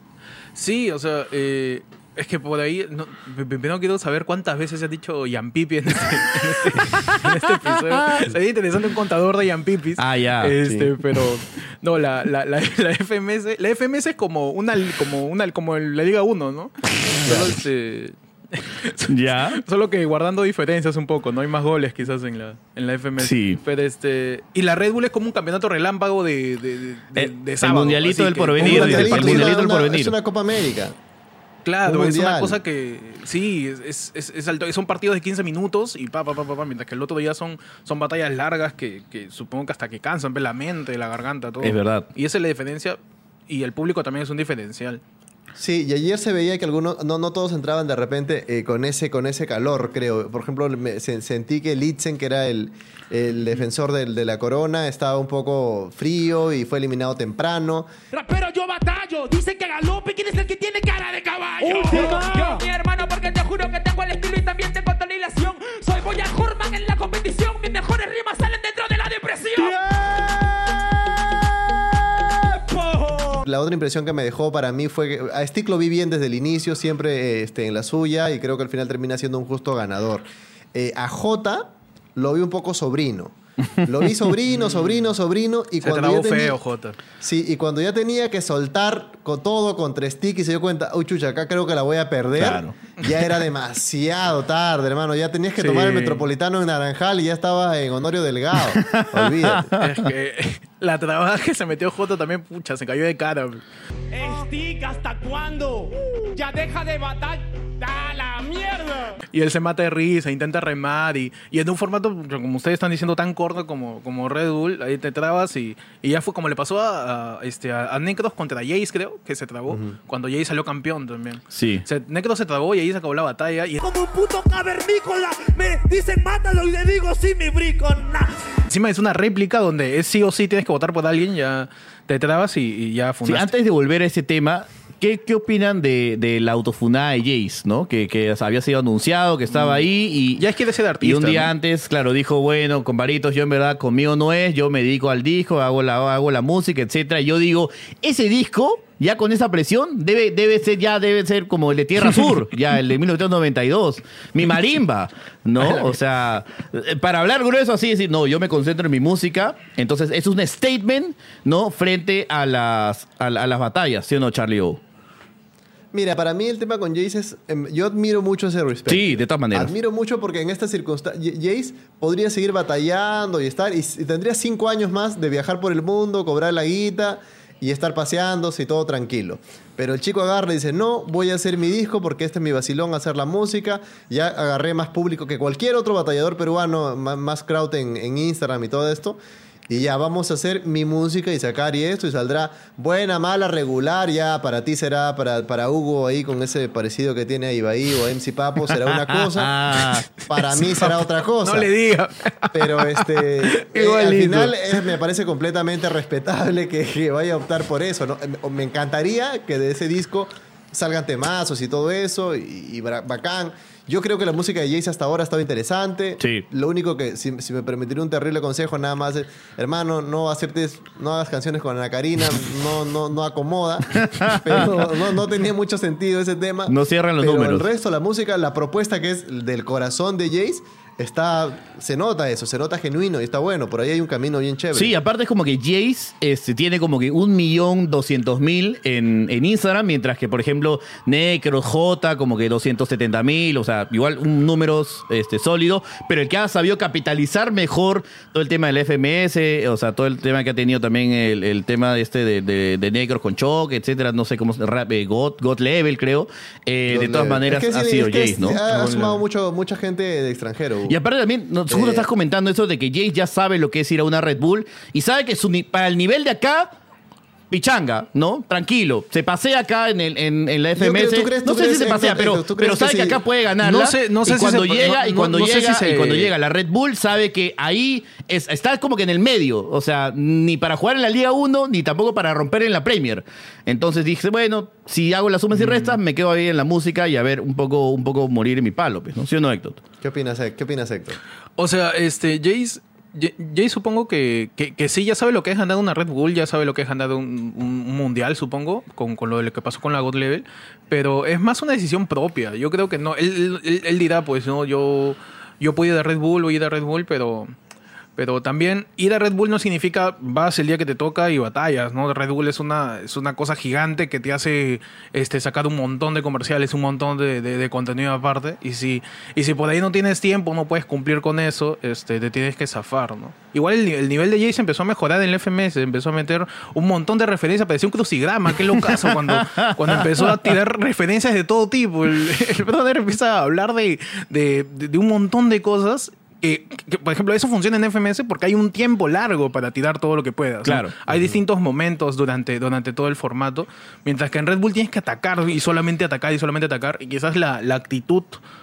Sí, o sea, eh, es que por ahí... No, primero quiero saber cuántas veces se ha dicho Yampipi en este, en este, en este episodio. Sería interesante un contador de Yampipis. Ah, ya. Este, sí. Pero... No, la, la, la, la F M S... La F M S es como una... Como, una, como la Liga uno, ¿no? Solo este... Ya. Solo que guardando diferencias un poco, no hay más goles quizás en la, en la F M S. Sí. Pero este, y la Red Bull es como un campeonato relámpago de, de, de, de, de el sábado. Mundialito del que, porvenir. El El Mundialito del porvenir. Es una Copa América. Claro, un es una mundial. cosa que sí, es, es, es alto, son partidos de quince minutos y pa, pa, pa, pa, pa, mientras que el otro día son, son batallas largas que, que supongo que hasta que cansan, la mente, la garganta, todo. Es verdad. Y esa es la diferencia, y el público también es un diferencial. Sí, y ayer se veía que algunos, no, no todos entraban de repente eh, con ese con ese calor, creo. Por ejemplo, me, se, sentí que Litzen, que era el, el defensor del, de la corona, estaba un poco frío y fue eliminado temprano. Rapero, yo batallo. Dicen que galope. ¿Quién es el que tiene cara de caballo? ¡Última! Yo, mi hermano, porque te juro que tengo el estilo y también tengo tonilación. Soy Boya Horman en la competición. Mis mejores rimas salen dentro de la depresión. La otra impresión que me dejó para mí fue que a Stick lo vi bien desde el inicio, siempre este, en la suya, y creo que al final termina siendo un justo ganador. Eh, a Jota lo vi un poco sobrino. Lo vi sobrino, sobrino, sobrino. Y Se cuando trabó ya tenía, feo, Jota. Sí, y cuando ya tenía que soltar con todo contra Stick y se dio cuenta, uy, chucha, acá creo que la voy a perder. Claro. Ya era demasiado tarde, hermano. Ya tenías que Sí. tomar el Metropolitano en Naranjal y ya estaba en Honorio Delgado. Olvídate. Es que la trabaja que se metió Jota también, pucha, se cayó de cara. Stick, ¿hasta cuándo? Ya deja de batallar. ¡A la mierda! Y él se mata de risa, intenta remar y, y en un formato, como ustedes están diciendo, tan corto como, como Red Bull, ahí te trabas y, y ya fue como le pasó a, a, este, a, a Necros contra Jace, creo, que se trabó, uh-huh. cuando Jace salió campeón también. Sí. Se, Necros se trabó y ahí se acabó la batalla. Y... Como un puto cavernícola, me dicen mátalo y le digo sí, mi bricona. Encima es una réplica donde es sí o sí tienes que votar por alguien, ya te trabas y, y ya fundaste. Sí, antes de volver a ese tema, ¿qué, qué opinan de, de la autofunada de Jace, ¿no? Que, que había sido anunciado, que estaba ahí y... Ya es quiere ser artista. Y un día ¿no? antes, claro, dijo, bueno, Comparitos, yo en verdad conmigo no es, yo me dedico al disco, hago la, hago la música, etcétera. Y yo digo, ese disco, ya con esa presión, debe, debe ser, ya debe ser como el de Tierra Sur, ya el de mil novecientos noventa y dos. Mi marimba, ¿no? O sea, para hablar grueso así, decir, no, yo me concentro en mi música. Entonces, es un statement, ¿no? Frente a las, a, a las batallas, ¿sí o no, Charlie O? Mira, para mí el tema con Jace es... Eh, yo admiro mucho ese respeto. Sí, de todas maneras. Admiro mucho porque en estas circunstancias... Jace podría seguir batallando y estar... Y, y tendría cinco años más de viajar por el mundo, cobrar la guita y estar paseándose y todo tranquilo. Pero el chico agarra y dice, no, voy a hacer mi disco porque este es mi vacilón, hacer la música. Ya agarré más público que cualquier otro batallador peruano, más, más crowd en, en Instagram y todo esto. Y ya vamos a hacer mi música y sacar y esto y saldrá buena, mala, regular. Ya para ti será, para, para Hugo ahí con ese parecido que tiene a Ibai o a M C Papo será una cosa. Para mí será otra cosa. No le diga. Pero este eh, al final eh, me parece completamente respetable que, que vaya a optar por eso, ¿no? Me encantaría que de ese disco salgan temazos y todo eso y, y bacán. Yo creo que la música de Jace hasta ahora ha estado interesante. Sí. Lo único que, si, si me permitiría un terrible consejo, nada más es, hermano, no aceptes, no hagas canciones con Ana Karina, no, no, no acomoda. Pero no, no tenía mucho sentido ese tema. No cierran los pero números. El resto, la música, la propuesta que es del corazón de Jace, está, se nota eso, se nota genuino y está bueno. Por ahí hay un camino bien chévere. Sí, aparte es como que Jace este, tiene como que un millón doscientos mil en, en Instagram, mientras que, por ejemplo, Necro, J, como que doscientos setenta mil, o sea, igual un número este, sólido, pero el que ha sabido capitalizar mejor todo el tema del F M S, o sea, todo el tema que ha tenido también el, el tema este de, de, de Necro con Choc, etcétera, no sé cómo se rap, eh, God, God Level, creo. Eh, de todas maneras, es que ha sí, sido es que Jace, es, ¿no? Ha, ha sumado mucho, mucha gente de extranjero. Y aparte también, no, justo Eh, estás comentando eso de que Jace ya sabe lo que es ir a una Red Bull y sabe que su, ni- para el nivel de acá, pichanga, ¿no? Tranquilo. Se pasea acá en, el, en, en la F M S. Yo creo- ¿tú crees- no tú sé si crees, se pasea, Héctor, pero, Héctor, ¿tú crees pero sabe que que sí? acá puede ganarla. No sé- no sé y si cuando se- llega, no- y cuando no sé llega, si se- y cuando llega a la Red Bull, sabe que ahí es, está como que en el medio. O sea, ni para jugar en la Liga uno, ni tampoco para romper en la Premier. Entonces dije, bueno, si hago las sumas y restas, me quedo ahí en la música y a ver un poco, un poco morir en mi palo, pues, ¿no? ¿Sí o no, Héctor? ¿Qué opinas, ¿Qué opinas, Héctor? O sea, este, Jace, Jay, Jay supongo que, que, que sí, ya sabe lo que es ganar una Red Bull, ya sabe lo que es ganar un, un, un mundial, supongo, con, con lo de lo que pasó con la God Level, pero es más una decisión propia. Yo creo que no, él, él, él dirá, pues, no, yo, yo puedo ir de Red Bull, voy a ir de Red Bull, pero... Pero también ir a Red Bull no significa vas el día que te toca y batallas, ¿no? Red Bull es una, es una cosa gigante que te hace este, sacar un montón de comerciales, un montón de, de, de contenido aparte. Y si, y si por ahí no tienes tiempo, no puedes cumplir con eso, este, te tienes que zafar, ¿no? Igual el, el nivel de Jace empezó a mejorar en el F M S, empezó a meter un montón de referencias, parecía un crucigrama, qué locazo cuando, cuando empezó a tirar referencias de todo tipo. El, el brother empieza a hablar de, de, de, de un montón de cosas. Que, que, por ejemplo, eso funciona en F M S porque hay un tiempo largo para tirar todo lo que puedas, ¿no? Claro. Hay distintos momentos durante, durante todo el formato, mientras que en Red Bull tienes que atacar y solamente atacar y solamente atacar, y quizás la, la actitud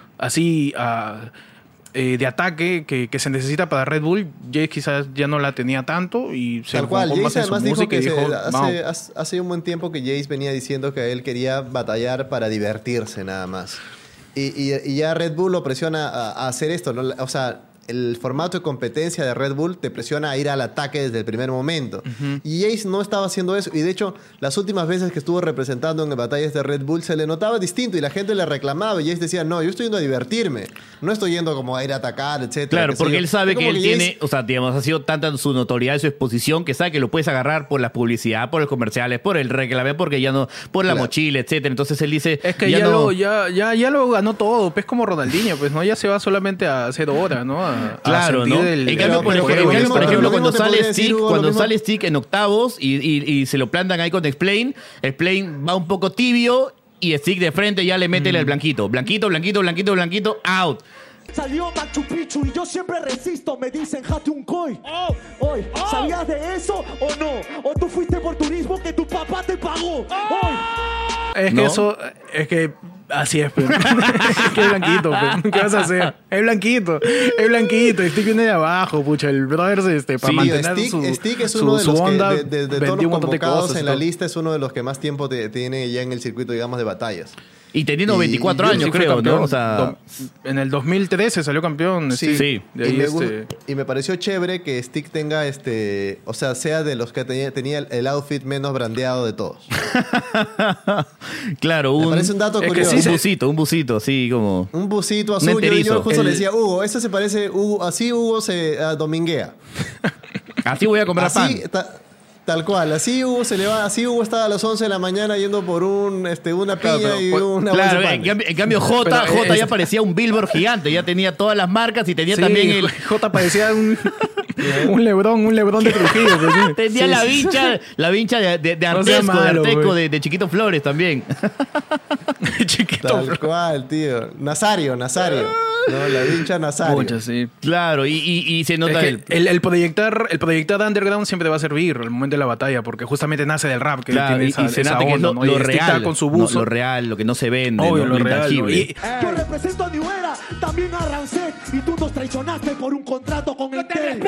así uh, eh, de ataque que, que se necesita para Red Bull, Jace quizás ya no la tenía tanto y se Tal cual, enfocó más Jace en su además dijo música que y se- dijo, hace, "Vamos". hace, hace un buen tiempo que Jace venía diciendo que él quería batallar para divertirse nada más. Y, y, y ya Red Bull lo presiona a, a hacer esto, ¿no? O sea, el formato de competencia de Red Bull te presiona a ir al ataque desde el primer momento. Ujú. Y Jace no estaba haciendo eso. Y de hecho, las últimas veces que estuvo representando en batallas de Red Bull se le notaba distinto y la gente le reclamaba. Y Jace decía, no, yo estoy yendo a divertirme. No estoy yendo como a ir a atacar, etcétera. Claro, qué sé porque yo". él sabe Es que como él Jace- tiene, o sea, digamos, ha sido tanta su notoriedad y su exposición que sabe que lo puedes agarrar por la publicidad, por los comerciales, por el reclame, porque ya no, por la Claro. mochila, etcétera. Entonces él dice, Es que ya, no- lo, ya, ya, ya lo ganó todo, pues como Ronaldinho, pues no, ya se va solamente a hacer hora, ¿no? A, a Claro, sentir ¿no? el- en cambio, Pero- por pero- ejemplo, pero en lo cambio, mismo- por lo ejemplo, mismo cuando te sale podría decir, Stick, Hugo, lo cuando mismo- sale Stick en octavos y, y- y se lo plantan ahí con Explain, Explain va un poco tibio y Stick de frente ya le mete el blanquito. Blanquito, blanquito, blanquito, blanquito, out. Salió Machu Picchu y yo siempre resisto, me dicen jate un coy. Hoy, ¿sabías de eso o no? ¿O tú fuiste por turismo que tu papá te pagó? Hoy. Es que ¿No? eso, es que así es, pues. Que es blanquito, pues. ¿Qué vas a hacer? Es blanquito, es blanquito. Stick viene de abajo, pucha. El brother, este, para Sí, mantener Stick, su, Stick es su- uno de su los que, onda, de, de- de todos vendió los un montón de convocados cosas y en la todo. lista, es uno de los que más tiempo te- tiene ya en el circuito, digamos, de batallas. Y teniendo Y- veinticuatro y- años, Sí, fue creo, campeón. ¿no? O sea, Do- en el dos mil trece salió campeón. Sí, Stick. sí. De y, ahí, me, este, gu- y me pareció chévere que Stick tenga este, o sea, sea de los que tenía, tenía el, el outfit menos brandeado de todos. claro, Me un, parece un dato es que curioso. sí un se- busito, un busito, así como... Un busito azul. Yo, enterizo. yo justo El- le decía, Hugo, ese se parece, Hugo, así Hugo se ah, dominguea. Así voy a comprar pan. Así, ta- tal cual, así Hugo se le va, así Hugo estaba a las once de la mañana yendo por un, este, una piña Claro, pero, y pues, una Claro, bolsa de en pan. cambio, en cambio J, Pero, J eh, ya es- parecía un billboard gigante, ya tenía todas las marcas y tenía sí, también el... J parecía un... un Lebrón, un Lebrón de Trujillo. Pues, sí. Tenía Sí, la sí. vincha, la vincha de, de, de No sea Artesco, malo, de Artesco, güey. de, de Chiquito Flores también. Chiquito Tal Flores. cual, tío. Nazario, Nazario. No, la vincha Nazario. Muchas, sí. Claro, y, y, y se nota Es que el... el, el proyectar el proyectar underground siempre va a servir al momento de la batalla, porque justamente nace del rap que Claro, tiene y, esa, y se esa nota que es onda, lo, ¿no? Y lo Stick está real, con su no, buzo. lo real, lo que no se vende, Obvio, ¿no? lo real. intangible. Y- Yo represento a New Era, también a Rancet, y tú nos traicionaste por un contrato con Intel.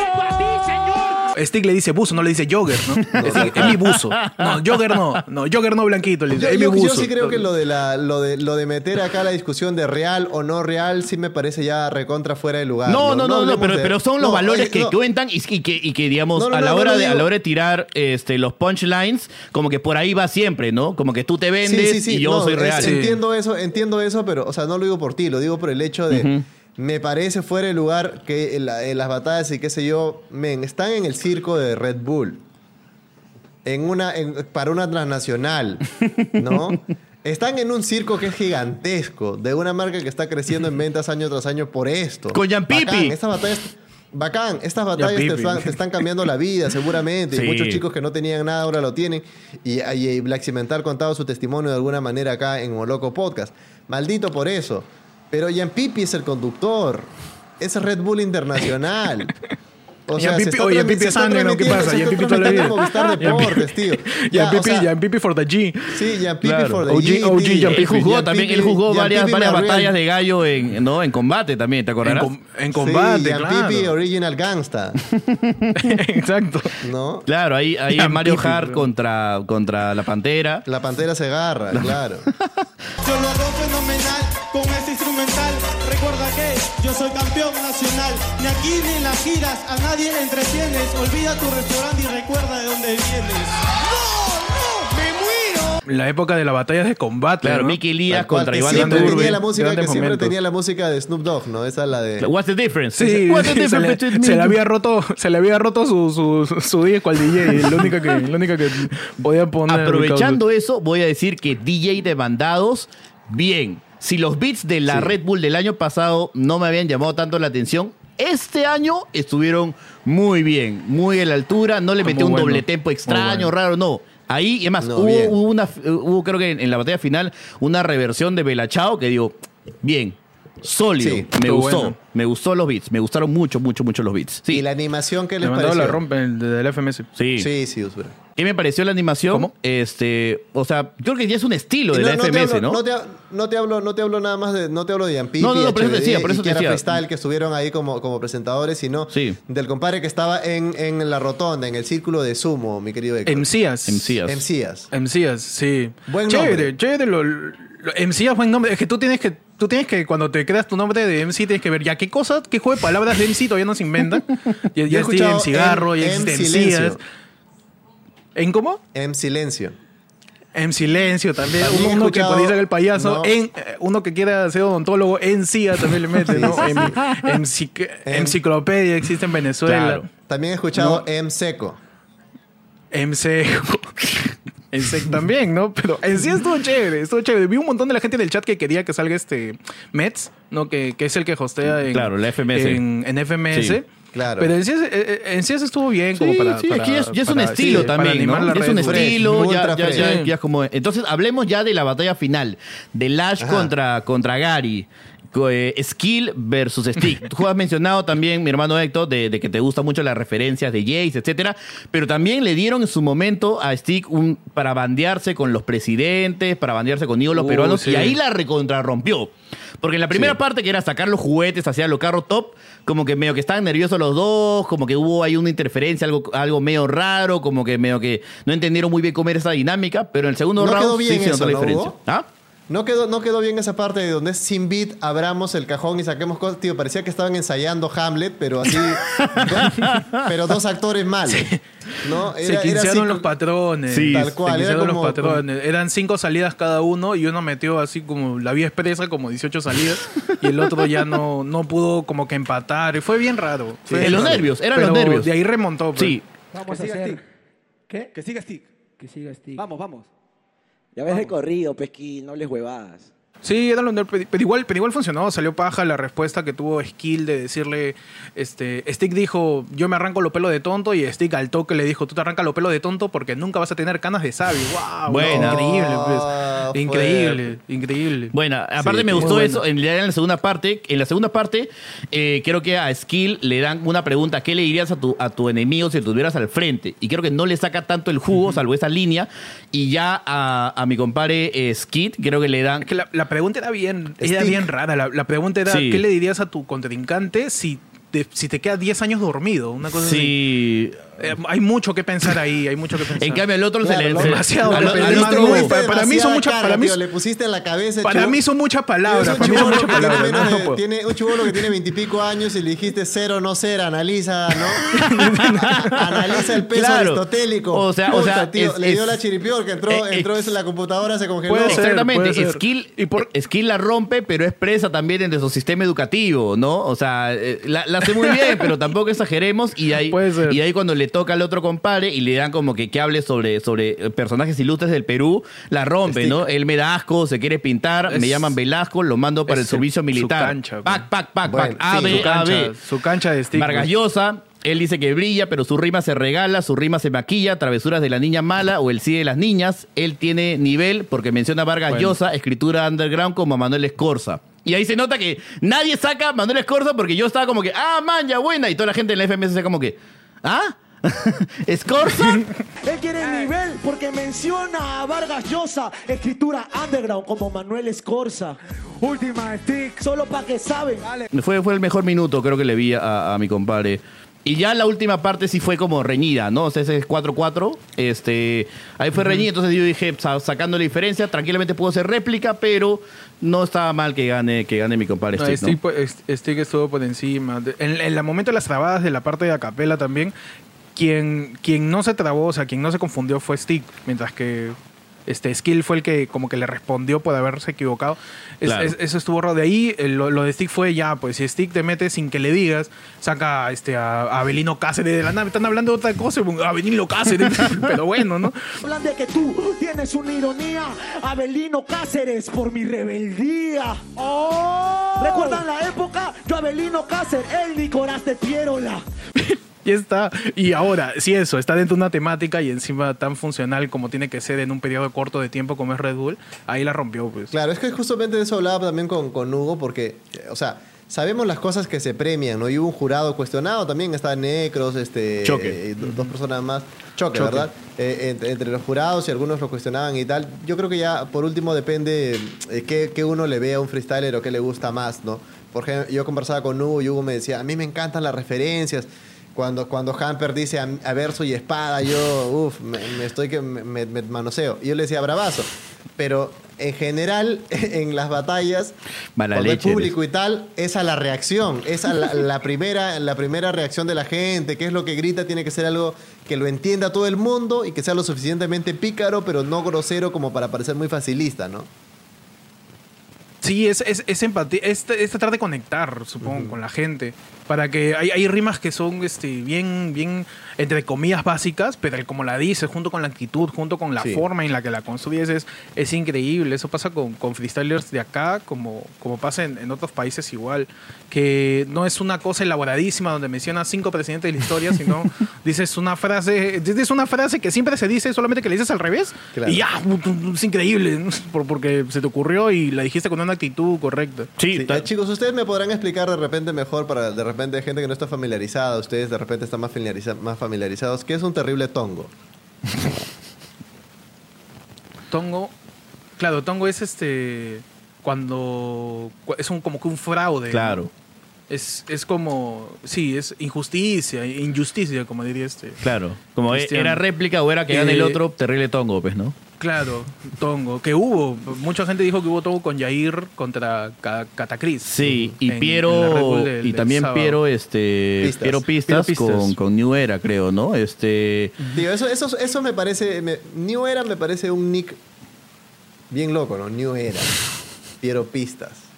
Stick le dice buzo, no le dice jogger, ¿no? Es, es mi buzo. No, jogger no. No, jogger no blanquito. Le dice, Yo, es mi yo- yo buzo. sí creo que lo de, la, lo, de, lo de meter acá la discusión de real o no real sí me parece ya recontra fuera de lugar. No, no, no, no, hablemos pero, de- pero son los no, valores oye, que no. cuentan y, y que, y que, digamos, No, no, a, no, la no hora lo de, a digo. la hora de tirar este, los punchlines, como que por ahí va siempre, ¿no? Como que tú te vendes Sí, sí, sí, y yo no, soy es- real. Entiendo eso, entiendo eso, pero, o sea, no lo digo por ti, lo digo por el hecho de. Ujú. Me parece fuera de lugar que en, la- en las batallas y qué sé yo, men, están en el circo de Red Bull. En una, en- para una transnacional, ¿no? Están en un circo que es gigantesco, de una marca que está creciendo en ventas año tras año por esto. Con Jan Pipi. Bacán, estas batallas. Bacán, estas batallas te Pipi. están, te están cambiando la vida, seguramente. Sí. Y muchos chicos que no tenían nada ahora lo tienen. Y, y, y Black Cimental ha contado su testimonio de alguna manera acá en Moloco Podcast. Maldito por eso. Pero Jan Pipi es el conductor. Es Red Bull Internacional. O Jan se Pipi- está oye, Jan transmi- Pipi se es está sangre, ¿no? ¿Qué transmitiendo- pasa? se Jan está Pipi toda la vida. transmitiendo Movistar Jan Pipi- Deportes, tío. Ya, Jan o Pipi, sea, Jan Pipi for the G. Sí, Jan Pipi Claro. for the O G, G, O G, tío. Jan Él Pipi. jugó Jan también, Pipi- él jugó Jan varias, Pipi varias Marreal. batallas de gallo en, ¿no? en combate también, ¿te En, acordarás? com- en combate, Sí, Jan claro. Pipi Original Gangsta, Exacto. ¿no? Claro, ahí, ahí Jan en Mario Pipi, Hart bro. contra, contra la Pantera. La pantera se agarra, claro. Yo lo hago fenomenal con este instrumental. Recuerda que yo soy campeón nacional. Ni aquí ni en las giras a nadie entretienes. Olvida tu restaurante y recuerda de dónde vienes. ¡No, no! ¡Me muero! La época de las batallas de combate. Claro, ¿no? Mickey Elías Tal cual, contra que Iván siempre Iturbe. tenía la música, que Grandes siempre momentos. tenía la música de Snoop Dogg, ¿no? Esa es la de... What's the difference? Sí, What's the se, difference le, between se me le and había roto, se le había roto su, su, su disco al D J, la única que, la única que podía poner. Aprovechando eso, voy a decir que D J de bandados, bien. Si los beats de la Sí. Red Bull del año pasado no me habían llamado tanto la atención, este año estuvieron muy bien, muy a la altura. No le Muy metió un bueno, doble tempo muy extraño, bueno. raro, no. Ahí, y además, No, hubo, bien. hubo una, hubo creo que en, en la batalla final una reversión de Bella Ciao que digo, bien, sólido, Sí, me estuvo gustó, bueno. me gustó los beats, me gustaron mucho, mucho, mucho los beats. Sí, ¿Y la animación qué Le les mandaba pareció? la rompe del F M S. sí. Sí, sí, Usura. ¿Qué me pareció la animación? ¿Cómo? Este, o sea, yo creo que ya es un estilo de Y la no, F M S, te hablo, ¿no? te, ha- no te hablo, no te hablo nada más de, no te hablo de Jan Pipi, No, no, no, por eso te H B D decía, por eso y te Kiara decía. Freestyle que estuvieron ahí como, como presentadores, sino Sí. del compadre que estaba en, en la rotonda, en el círculo de sumo, mi querido Héctor. Emcías. Emcías. Emcías. Emcías, sí. Buen chévere, nombre. chévere. Lo, lo- Emcías, buen nombre. Es que tú tienes que, tú tienes que, cuando te creas tu nombre de M C, tienes que ver ya qué cosas, qué juego de palabras de M C todavía no se inventan. Ya, Yo he ya existe escuchado en cigarro, en- ya en existe en silencio. Emcías. ¿En cómo? En silencio. En silencio también. También he uno que escuchado- podría ser el payaso. no. En, eh, uno que quiera ser odontólogo. En C I A también le mete, ¿no? En, encic- enciclopedia existe en Venezuela. Claro. También he escuchado No. M Seco. M C. En S E C también, ¿no? Pero en sí estuvo chévere, estuvo chévere. Vi un montón de la gente en el chat que quería que salga este Mets, ¿no? Que, que es el que hostea en, Claro, la F M S. en, en F M S. Sí, claro. Pero en sí, es- eh, en sí estuvo bien como Sí, para, sí, para- es que ya es, ya es un para- estilo sí, para también, animar ¿no? la Ya es un red. estilo, Fresh, ya, ultra ya, fresh. ya- ya es como... Entonces, hablemos ya de la batalla final, de Lash Ajá. contra, contra Gary. Co- eh, Skill versus Stick. Tú has mencionado también, mi hermano Héctor, de, de que te gustan mucho las referencias de Jace, etcétera, pero también le dieron en su momento a Stick un, para bandearse con los presidentes, para bandearse con ídolos Uh, peruanos, sí. y ahí la recontrarrompió. Porque en la primera Sí. parte, que era sacar los juguetes hacia los carros top, como que medio que estaban nerviosos los dos, como que hubo ahí una interferencia, algo, algo medio raro, como que medio que no entendieron muy bien cómo era esa dinámica, pero en el segundo No quedó round bien sí se notó eso, la ¿no, diferencia. Hugo? ¿Ah? No quedó, no quedó bien esa parte de donde es sin beat, abramos el cajón y saquemos cosas. Tío, parecía que estaban ensayando Hamlet, pero así. do- pero dos actores malos. ¿No? Se Era, era quincearon así, los patrones. Sí, tal cual. Se Era quincearon como, los patrones. Eran cinco salidas cada uno y uno metió así como la vía expresa, como dieciocho salidas. Y el otro ya no, no pudo como que empatar. Y fue bien raro. Fue Sí, bien los raro. nervios, eran Pero los nervios. De ahí remontó. pues. Sí. Vamos Que a siga hacer... Stick. ¿Qué? Que siga Stick. Que siga Stick. Vamos, vamos. Ya ves el corrido, pesqui, no les huevadas. Sí, era lo under, pero igual, pero igual funcionó, salió paja la respuesta que tuvo Skill de decirle, este, Stick dijo, yo me arranco los pelos de tonto, y Stick al toque le dijo, tú te arrancas los pelos de tonto porque nunca vas a tener canas de sabio. Wow, Buena. Increíble, pues. Ah, Increíble, increíble. Bueno, aparte Sí, me muy gustó bueno. eso, en, realidad en la segunda parte, en la segunda parte, eh, creo que a Skill le dan una pregunta, ¿qué le dirías a tu, a tu enemigo si lo tuvieras al frente? Y creo que no le saca tanto el jugo, salvo esa línea, y ya a, a mi compadre eh, Skid, creo que le dan... Que la, la pregunta era bien, era Stick. bien rara. La, la pregunta era, Sí. ¿qué le dirías a tu contrincante si te, si te quedas diez años dormido? Una cosa Sí. así. Eh, hay mucho que pensar ahí, hay mucho que pensar. En cambio, el otro se le... Claro, se- demasiado. al- pero al el otro- otro, Le para, para mí son demasiada muchas... cara, Para mí, tío, le pusiste en la cabeza. para chivo- mí son muchas palabras. Es un Para mí son chibolo muchas que tiene palabras. menos no de- puedo. tiene un chibolo que tiene veintipico años y le dijiste cero, no ser, analiza, ¿no? Analiza el peso Claro. aristotélico. O sea, o Puta, sea, tío, es- le dio es- la chiripior que entró, eh, entró eh, eso en la computadora, se congeló. Puede ser. Exactamente, ser. Skill, Skill la rompe, pero expresa también en su sistema educativo, ¿no? O sea, eh, la, la hace muy bien, pero tampoco exageremos. Y ahí, Puede ser. y ahí cuando le toca al otro compadre y le dan como que, que hable sobre, sobre eh, personajes ilustres del Perú, la rompe, Stick. ¿no? Él me da asco, se quiere pintar, Es- me llaman Velasco, lo mando para es el su- servicio su militar. cancha, pac, pac, pac, Bueno, pac, A, sí, B, su A, cancha, B. su cancha de Stick. Vargas pues. Llosa, él dice que brilla, pero su rima se regala, su rima se maquilla, travesuras de la niña mala o el sí de las niñas. Él tiene nivel porque menciona a Vargas Bueno. Llosa, escritura underground como a Manuel Escorza. Y ahí se nota que nadie saca a Manuel Escorza porque yo estaba como que, ah, man, ya buena. Y toda la gente en la F M S está como que, ¿ah? ¿Escorza? Él quiere nivel porque menciona a Vargas Llosa, escritura underground como Manuel Escorza. Última stick, solo pa' que saben. Fue, fue el mejor minuto, creo que le vi a, a mi compadre. Y ya la última parte sí fue como reñida, ¿no? O sea, ese es cuatro cuatro. Este, ahí fue reñida, entonces yo dije, sa- sacando la diferencia, tranquilamente pudo ser réplica, pero no estaba mal que gane, que gane mi compadre No, Stick, ¿no? Stick, pues, Stick estuvo por encima. De- En, en el momento de las trabadas de la parte de acapela también, quien, quien no se trabó, o sea, quien no se confundió fue Stick, mientras que este Skill fue el que como que le respondió por haberse equivocado. Es- Claro. es- eso estuvo raro. De ahí, eh, lo, lo de Stick fue ya, pues si Stick te mete sin que le digas, saca este, a, a Abelino Cáceres de la nave. Están hablando de otra cosa, Abelino Cáceres. Pero bueno, ¿no? Hablan de que tú tienes una ironía, Abelino Cáceres, por mi rebeldía. Oh. ¿Recuerdan la época? Yo Abelino Cáceres, el Nicolás de Pierola. Y está. Y ahora, si eso está dentro de una temática y encima tan funcional como tiene que ser en un periodo corto de tiempo como es Red Bull, ahí la rompió, pues. Claro, es que justamente de eso hablaba también con, con Hugo, porque, eh, o sea, sabemos las cosas que se premian, ¿no? Y hubo un jurado cuestionado también, está Necros, este, Choque. eh, do- dos personas más, Choque, Choque. ¿verdad? Eh, entre, entre los jurados y algunos lo cuestionaban y tal. Yo creo que ya, por último, depende eh, qué, qué uno le ve a un freestyler o qué le gusta más, ¿no? Por ejemplo, yo conversaba con Hugo y Hugo me decía, a mí me encantan las referencias. Cuando, cuando Hamper dice a, a verso y espada, yo, uff, me, me estoy que me, me- me manoseo. Y yo le decía bravazo. Pero en general, en las batallas, Mala cuando hay leche público y tal, esa es la reacción. Esa la, la primera, la primera reacción de la gente. ¿Qué es lo que grita? Tiene que ser algo que lo entienda todo el mundo y que sea lo suficientemente pícaro, pero no grosero como para parecer muy facilista, ¿no? Sí, es, es, es empatía, es, es tratar de conectar, supongo, con la gente. Para que hay, hay rimas que son este, bien, bien, entre comillas, básicas, pero el como la dices, junto con la actitud, junto con la Sí. forma en la que la construyes, es, es increíble. Eso pasa con, con freestylers de acá, como, como pasa en, en otros países igual. Que no es una cosa elaboradísima donde mencionas cinco presidentes de la historia, sino dices una frase, dices una frase que siempre se dice, solamente que le dices al revés. Claro. Y ya, es increíble, ¿no? Por- porque se te ocurrió y la dijiste con una actitud correcta. Sí, Sí, ta- eh, chicos, ustedes me podrán explicar de repente mejor para de repente gente que no está familiarizada, ustedes de repente están más, familiariza- más familiarizados, ¿qué es un terrible tongo? Tongo, claro, Tongo es este cuando cu- es un como que un fraude. Claro. ¿no? Es, es como, sí, es injusticia, injusticia, como diría este. Claro. Como e- Cristiano. era réplica o era que gane el Eh, otro, terrible tongo, pues, ¿no? Claro, Tongo, que hubo, mucha gente dijo que hubo Tongo con Jair contra Ca- Catacris. Sí, y en- en Piero, la Red Bull del- y del también sábado. Piero, este, Pistas. Piero Pistas, Piero Pistas. Con, con New Era, creo, ¿no? Este, Digo, eso, eso, eso me parece, me- New Era me parece un nick bien loco, ¿no? New Era, Piero Pistas.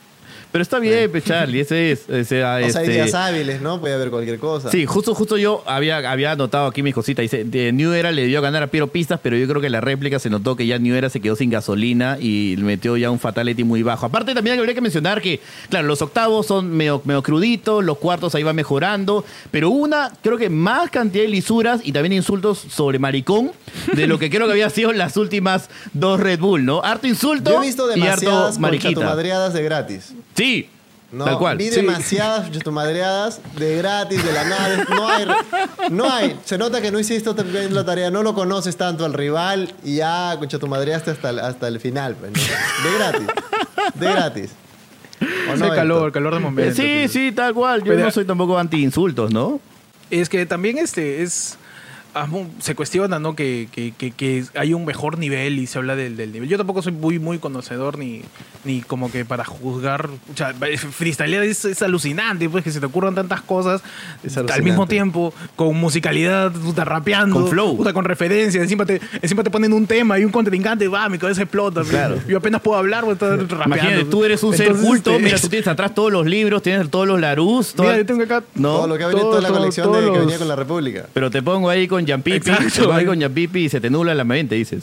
Pero está bien, pues, Charlie, ese es. Ese, O sea, este... hay días hábiles, ¿no? Puede haber cualquier cosa. Sí, justo, justo yo había, había anotado aquí mis cositas. Dice, de New Era le dio a ganar a Piero Pistas, pero yo creo que en la réplica se notó que ya New Era se quedó sin gasolina y le metió ya un fatality muy bajo. Aparte, también habría que mencionar que, claro, los octavos son medio, medio cruditos, los cuartos ahí va mejorando, pero una, creo que más cantidad de lisuras y también insultos sobre maricón de lo que creo que había sido las últimas dos Red Bull, ¿no? Harto insulto Yo he visto y harto demasiadas mariquita. conchatumadreadas de gratis. Sí. No, Tal cual. vi Sí. demasiadas chutumadreadas de gratis, de la nada. No hay, no hay. Se nota que no hiciste bien la tarea, no lo conoces tanto al rival y ya chutumadreaste hasta, el- hasta el final. Pues, ¿no? De gratis. De gratis. ¿O Ese no, calor, Héctor? calor de momento. Sí, sí, tal cual. Yo Pero- no soy tampoco anti-insultos, ¿no? Es que también este es ah, mu- se cuestiona, ¿no? Que, que, que, que hay un mejor nivel y se habla del, del nivel. Yo tampoco soy muy muy conocedor ni, ni como que para juzgar. O sea, freestylear es, es alucinante, pues que se te ocurran tantas cosas Es al alucinante. mismo tiempo, con musicalidad, puta, rapeando, Con flow. puta, con referencias. Encima te, encima te ponen un tema y un contrincante, va, mi cabeza explota. Claro. Yo apenas puedo hablar, voy a estar rapeando. Imagínate, tú eres un ser Entonces, culto, este, mira, tú tienes atrás todos los libros, tienes todos los Larus, Mira, yo tengo acá ¿no? Todo lo que ha venido Todo, toda la todo, colección todos de que los- venía con la República. Pero te pongo ahí con Yampipi, Exacto. te pongo ahí con Yampipi y se te nubla la mente, dices.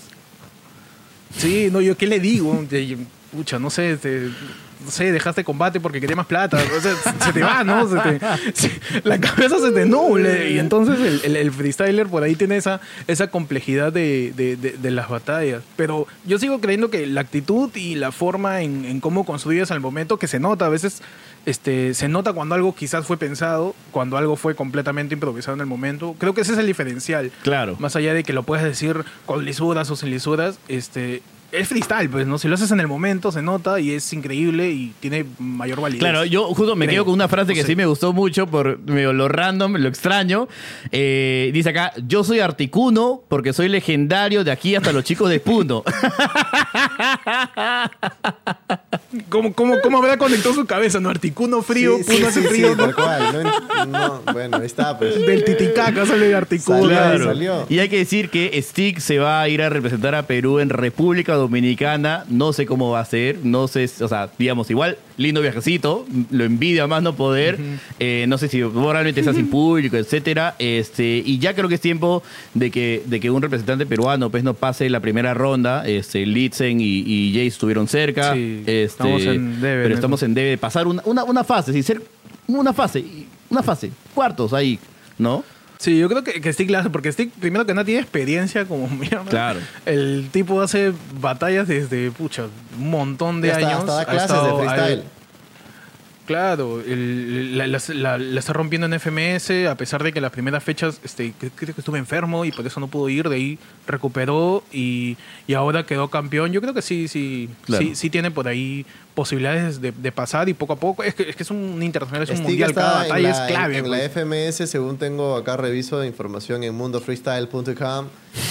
Sí, no, yo qué le digo, De- pucha, no sé, te- no sé, dejaste combate porque quería más plata, o sea, se te va, ¿no? Se te- se- la cabeza se te nuble y entonces el, el- el freestyler por ahí tiene esa, esa complejidad de, de- de- de las batallas. Pero yo sigo creyendo que la actitud y la forma en, en cómo construyes al momento, que se nota, a veces este, se nota cuando algo quizás fue pensado, cuando algo fue completamente improvisado en el momento. Creo que ese es el diferencial. Claro. Más allá de que lo puedas decir con lisuras o sin lisuras, este, es freestyle, pues, ¿no? Si lo haces en el momento, se nota y es increíble y tiene mayor validez. Claro, yo justo me Creo. quedo con una frase que No sé. sí me gustó mucho por medio lo random, lo extraño. Eh, dice acá, yo soy Articuno porque soy legendario de aquí hasta los chicos de Puno. ¿Cómo, cómo, cómo habrá conectado su cabeza? ¿No? Articuno frío, Sí, Puno sí, hace sí, frío, sí, ¿no? tal cual. No en- no, bueno, ahí está, pues. Del Titicaca sale Articuno. Salió, Claro. salió. Y hay que decir que Stick se va a ir a representar a Perú en República Dominicana. No sé cómo va a ser, no sé, o sea, digamos, igual, lindo viajecito, lo envidia más no poder. Eh, no sé si probablemente sea sin público, etcétera. Este, y ya creo que es tiempo de que, de que un representante peruano pues no pase la primera ronda. Este, Litzen y, y Jace estuvieron cerca. Sí, este, estamos en debe, pero ¿no? estamos en debe de pasar una, una, una fase, sin ser una fase, una fase, cuartos ahí, ¿no? Sí, yo creo que, que Stick la hace, porque Stick, primero que nada, tiene experiencia como mierda. Claro. El tipo hace batallas desde, pucha, un montón de Y hasta- años. hasta da Ha clases de estado- freestyle. ha- Claro, el- la, la- la- la está rompiendo en F M S, a pesar de que las primeras fechas este, cre- creo que estuve enfermo y por eso no pudo ir, de ahí recuperó y, y ahora quedó campeón. Yo creo que sí, sí, Claro. sí, sí tiene por ahí posibilidades de, de pasar y poco a poco. Es que es, que es un internacional, es un Stick mundial, está cada en batalla la, es clave. en, en pues. la F M S, según tengo acá reviso de información en mundo freestyle punto com.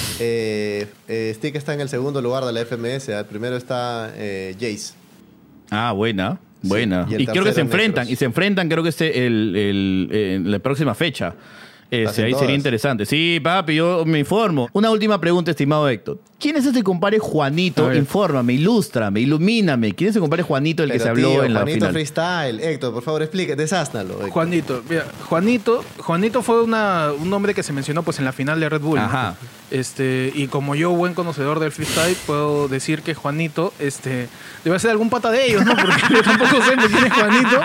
Eh, eh, Stick está en el segundo lugar de la F M S. Al primero está eh, Jace. Ah, buena, buena. y y el creo que se tercero, enfrentan, Necros. y se enfrentan creo que este el, el, en la próxima fecha. Este, Hacen ahí todas. sería interesante. Sí, papi, yo me informo. Una última pregunta, estimado Héctor. ¿Quién es ese compadre Juanito? A ver. Infórmame, ilústrame, ilumíname. ¿Quién es ese compadre Juanito del que Pero, se habló tío, en la Juanito final? Freestyle. Héctor, por favor, explique, desáznalo. Héctor. Juanito, mira, Juanito, Juanito fue una, un nombre que se mencionó pues en la final de Red Bull. Ajá. Este, y como yo, buen conocedor del freestyle, puedo decir que Juanito, este, debe ser algún pata de ellos, ¿no? Porque yo tampoco sé quién es Juanito,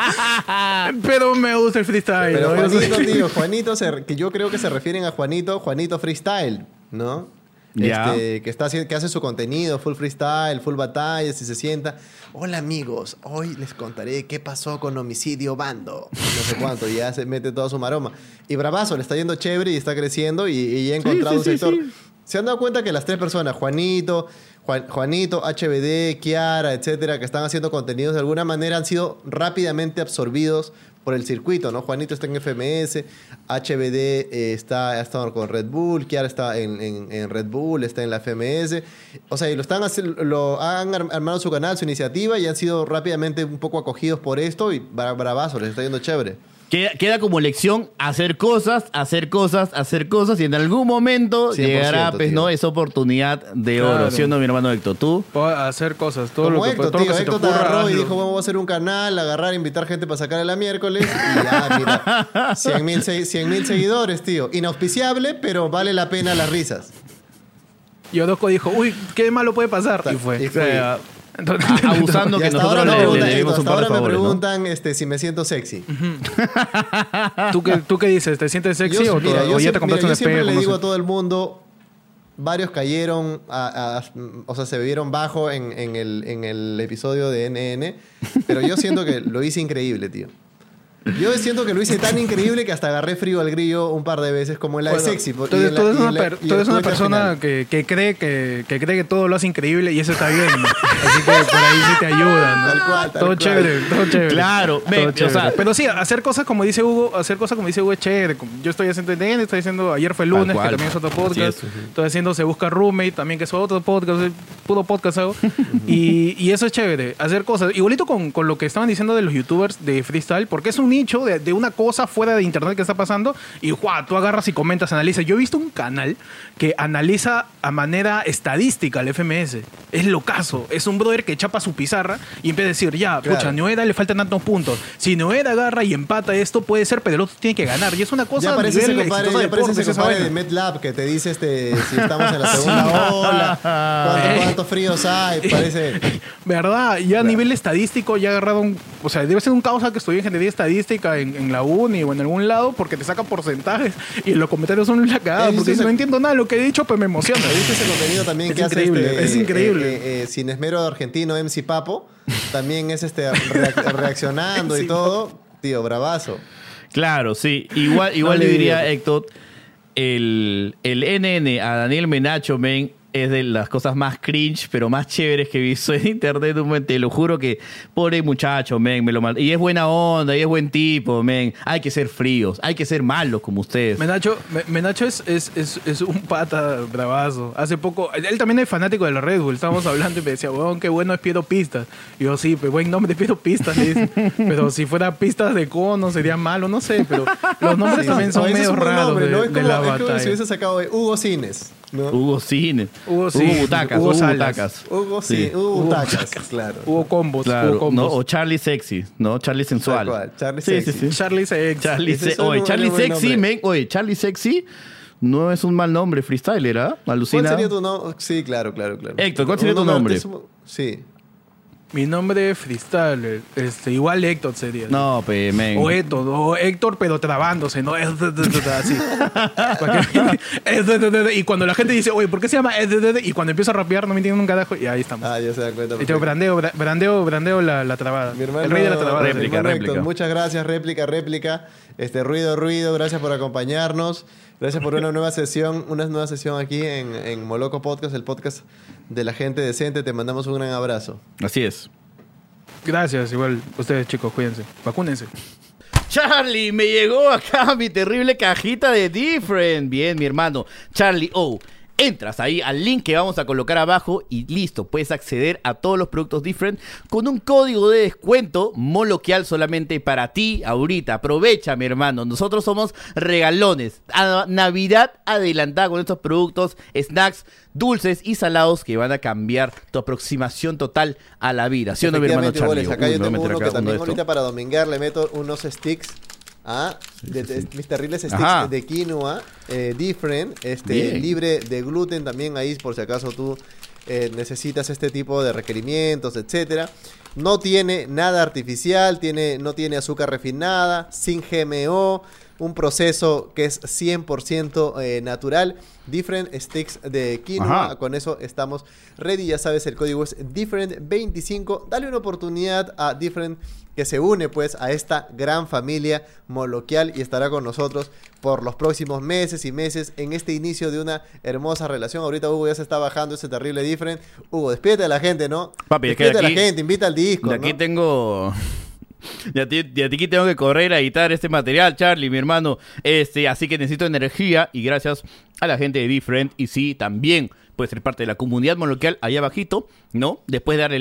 pero me gusta el freestyle. Pero ¿no? Juanito, tío, Juanito, se- que yo creo que se refieren a Juanito, Juanito Freestyle, ¿no? Ya. Este, que, está, haciendo- que hace su contenido, full freestyle, full batallas y se sienta. Hola amigos, hoy les contaré qué pasó con Homicidio Bando. No sé cuánto, y ya se mete toda su maroma. Y bravazo, le está yendo chévere y está creciendo y, y ha encontrado sí, un sí, sector. sí. Se han dado cuenta que las tres personas, Juanito, Juan- Juanito, H B D, Kiara, etcétera, que están haciendo contenidos de alguna manera han sido rápidamente absorbidos por el circuito, ¿no? Juanito está en F M S, H B D eh, está, ha estado con Red Bull, Kiara está en, en- en Red Bull, está en la F M S. O sea, y lo están haci- lo han ar- armado su canal, su iniciativa y han sido rápidamente un poco acogidos por esto y bra- bravazo, les está yendo chévere. Queda, queda como lección hacer cosas, hacer cosas, hacer cosas y en algún momento cien por ciento, llegará pues, tío. ¿no? esa oportunidad de Claro. oro. ¿Sí o no, mi hermano Héctor? ¿Tú? Puedo hacer cosas, todo Como lo que, Héctor, todo lo tío, que se te Héctor te ocurra. agarró y hazlo. dijo, vamos a hacer un canal, agarrar, invitar gente para sacar la miércoles y ya, mira, cien mil seguidores, tío. Inauspiciable, pero vale la pena las risas. Y Orozco dijo, uy, qué malo puede pasar. Y fue. Y fue. Ah, abusando Y que hasta nosotros ahora me le, preguntan, le debimos un hasta par de ahora me favores, ¿no? preguntan este, si me siento sexy. ¿Tú qué, ¿Tú qué dices? ¿Te sientes sexy Yo- o, mira, to- yo o ya siempre- te compraste mira, un yo siempre espejo? le No digo sé. a todo el mundo, varios cayeron, a- a- o sea, se vieron bajo en, en el, en el episodio de N N, pero yo siento que lo hice increíble, tío. Yo siento que lo hice tan increíble que hasta agarré frío al grillo un par de veces, como en la Bueno, de sexy. Tú y eres, en la- tú eres y una, en la- per- y tú el eres una juguete al persona final. que, que, cree que, que cree que todo lo hace increíble y eso está bien. ¿no? Así que por ahí sí te ayuda. ¿no? Tal cual, tal todo cual. chévere, todo chévere. Claro, Todo ve, o chévere. sea- Pero sí, hacer cosas como dice Hugo, hacer cosas como dice Hugo es chévere. Yo estoy haciendo N N, estoy haciendo Ayer fue el Tal lunes, cual. que también es otro Así podcast. es. Estoy haciendo Se Busca Roommate, también que es otro podcast, es puro podcast hago. y, y eso es chévere, hacer cosas. Igualito con, con lo que estaban diciendo de los youtubers de freestyle, porque es un nicho de, de una cosa fuera de internet que está pasando y ¡guau! Tú agarras y comentas, analizas. Yo he visto un canal que analiza a manera estadística el F M S. Es locazo. Es un brother que chapa su pizarra y empieza a decir, ya, Claro. pucha, Noeda le faltan tantos puntos. Si Noeda agarra y empata esto, puede ser, pero el otro tiene que ganar. Y es una cosa Ya a aparece ese nivel compadre, exitoso de ya aparece deportes, ese esa compadre vaina. de MedLab que te dice este, si estamos en la segunda ola, cuánto- cuántos fríos hay, parece... ¿Verdad? Ya a nivel estadístico ya agarraron, o sea, debe ser un causa que estudió ingeniería estadística en, en la uni o en algún lado porque te saca porcentajes y los comentarios son la cagada ¿Viste porque ese- no entiendo nada de lo que he dicho, pues me emociona. ¿Viste ese contenido también Es que increíble, hace este, es increíble. eh, eh, eh, Sin Esmero argentino M C Papo? También es este reac- reaccionando y Sí, todo. Tío, bravazo. Claro, sí. Igual, igual No le le diría digo. Héctor, el, el N N a Daniel Menacho, men, es de las cosas más cringe, pero más chéveres que he visto en internet. Un momento, te lo juro que pobre muchacho, men, me lo mal... Y es buena onda, y es buen tipo, men. Hay que ser fríos, hay que ser malos como ustedes. Menacho, Me- Menacho es, es, es, es un pata bravazo. Hace poco, él también es fanático de la Red Bull. Estábamos hablando y me decía, weón, qué bueno es Piero Pistas. Y yo, sí, pues buen nombre, Piero Pistas. Le dice. Pero si fuera Pistas de Cono sería malo, no sé. Pero los nombres Sí, también sí. son Ese es medio un buen raros nombre, de, ¿no? Es de como, la es como si batalla. hubiese sacado de Hugo Cines, ¿no? Hugo Cine. Hugo Hugo Cine, Butacas. Hugo Hugo Salas. Butacas. Hugo, sí, Sí. Hugo Hugo Butacas, claro. Hubo combos, Claro, hubo combos. ¿no? O Charlie Sexy, ¿no? Charlie Sensual. Tal cual, Charlie sí, Sexy. Sí, sí. Charlie Sex. Charlie Ese Se- es un Oye, buen- Charlie buen Sexy, nombre. men. Oye, Charlie Sexy no es un mal nombre freestyler, ¿ah? Alucina. ¿Cuál sería tu nombre? Sí, claro, claro, claro. Héctor, ¿cuál sería Un tu nombre? artes- Sí. Mi nombre es freestyler. Este, igual Héctor sería. No, pe, men. O Héctor, o Héctor, pero trabándose, ¿no? Es así. Y cuando la gente dice, oye, ¿por qué se llama? Y cuando empiezo a rapear no me entienden un carajo. Y ahí estamos. Ah, ya se da cuenta. Y perfecto. yo brandeo, bra- brandeo, brandeo la, la trabada. Mi hermano, El rey de la trabada. mi Réplica, hermano réplica. Héctor, muchas gracias, réplica, réplica. Este ruido, ruido, gracias por acompañarnos. Gracias por una nueva sesión, una nueva sesión aquí en, en Moloco Podcast, el podcast de la gente decente. Te mandamos un gran abrazo. Así es. Gracias, igual. Ustedes, chicos, cuídense. Vacúnense. Charlie, me llegó acá mi terrible cajita de Different. Bien, mi hermano. Charlie O. Entras ahí al link que vamos a colocar abajo y listo, puedes acceder a todos los productos Different con un código de descuento moloquial solamente para ti ahorita. Aprovecha, mi hermano. Nosotros somos regalones. A Navidad adelantada con estos productos, snacks, dulces y salados que van a cambiar tu aproximación total a la vida. ¿Sí o no, mi hermano Efectivamente, Charlie? goles. Acá Uy, yo me voy a tengo meter uno acá que también de esto. ahorita para dominguear le meto unos sticks. Ah, de, de- mis terribles sticks Ajá. de quinoa, eh, different, este, Bien. libre de gluten también ahí por si acaso tú eh, necesitas este tipo de requerimientos, etcétera. No tiene nada artificial, tiene, no tiene azúcar refinada, sin G M O, un proceso que es cien por ciento eh, natural. Different sticks de quinoa, Ajá. con eso estamos ready. Ya sabes, el código es different veinticinco. Dale una oportunidad a Different, que se une pues a esta gran familia moloquial y estará con nosotros por los próximos meses y meses en este inicio de una hermosa relación. Ahorita Hugo ya se está bajando ese terrible Different. Hugo, despídete a la gente, ¿no? Papi, es que despídete a aquí- la gente, invita al disco, De aquí ¿no? tengo... De aquí, de aquí tengo que correr a editar este material, Charlie, mi hermano. Este, así que necesito energía y gracias a la gente de Different. Y sí, también puedes ser parte de la comunidad moloquial ahí abajito, ¿no? Después de darle like,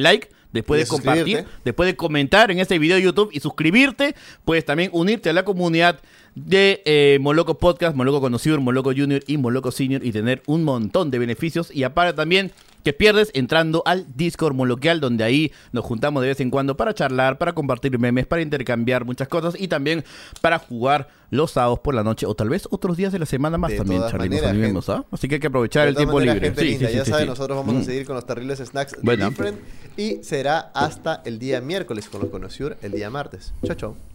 después Y de de compartir, suscribirte. después de comentar en este video de YouTube y suscribirte, puedes también unirte a la comunidad de eh, Moloco Podcast, Moloco Conocido, Moloco Junior y Moloco Senior y tener un montón de beneficios. Y aparte también que pierdes entrando al Discord Moloquial, donde ahí nos juntamos de vez en cuando para charlar, para compartir memes, para intercambiar muchas cosas y también para jugar los sábados por la noche o tal vez otros días de la semana más De también, todas Charlie, nos maneras, animemos, gente. ¿ah? Así que hay que aprovechar De el todas tiempo maneras, libre. gente Sí, linda, sí, ya sí, saben, sí. nosotros vamos Mm. a seguir con los terribles snacks de Bueno. Different y será hasta el día miércoles con los Conociur el día martes. Chao, chao.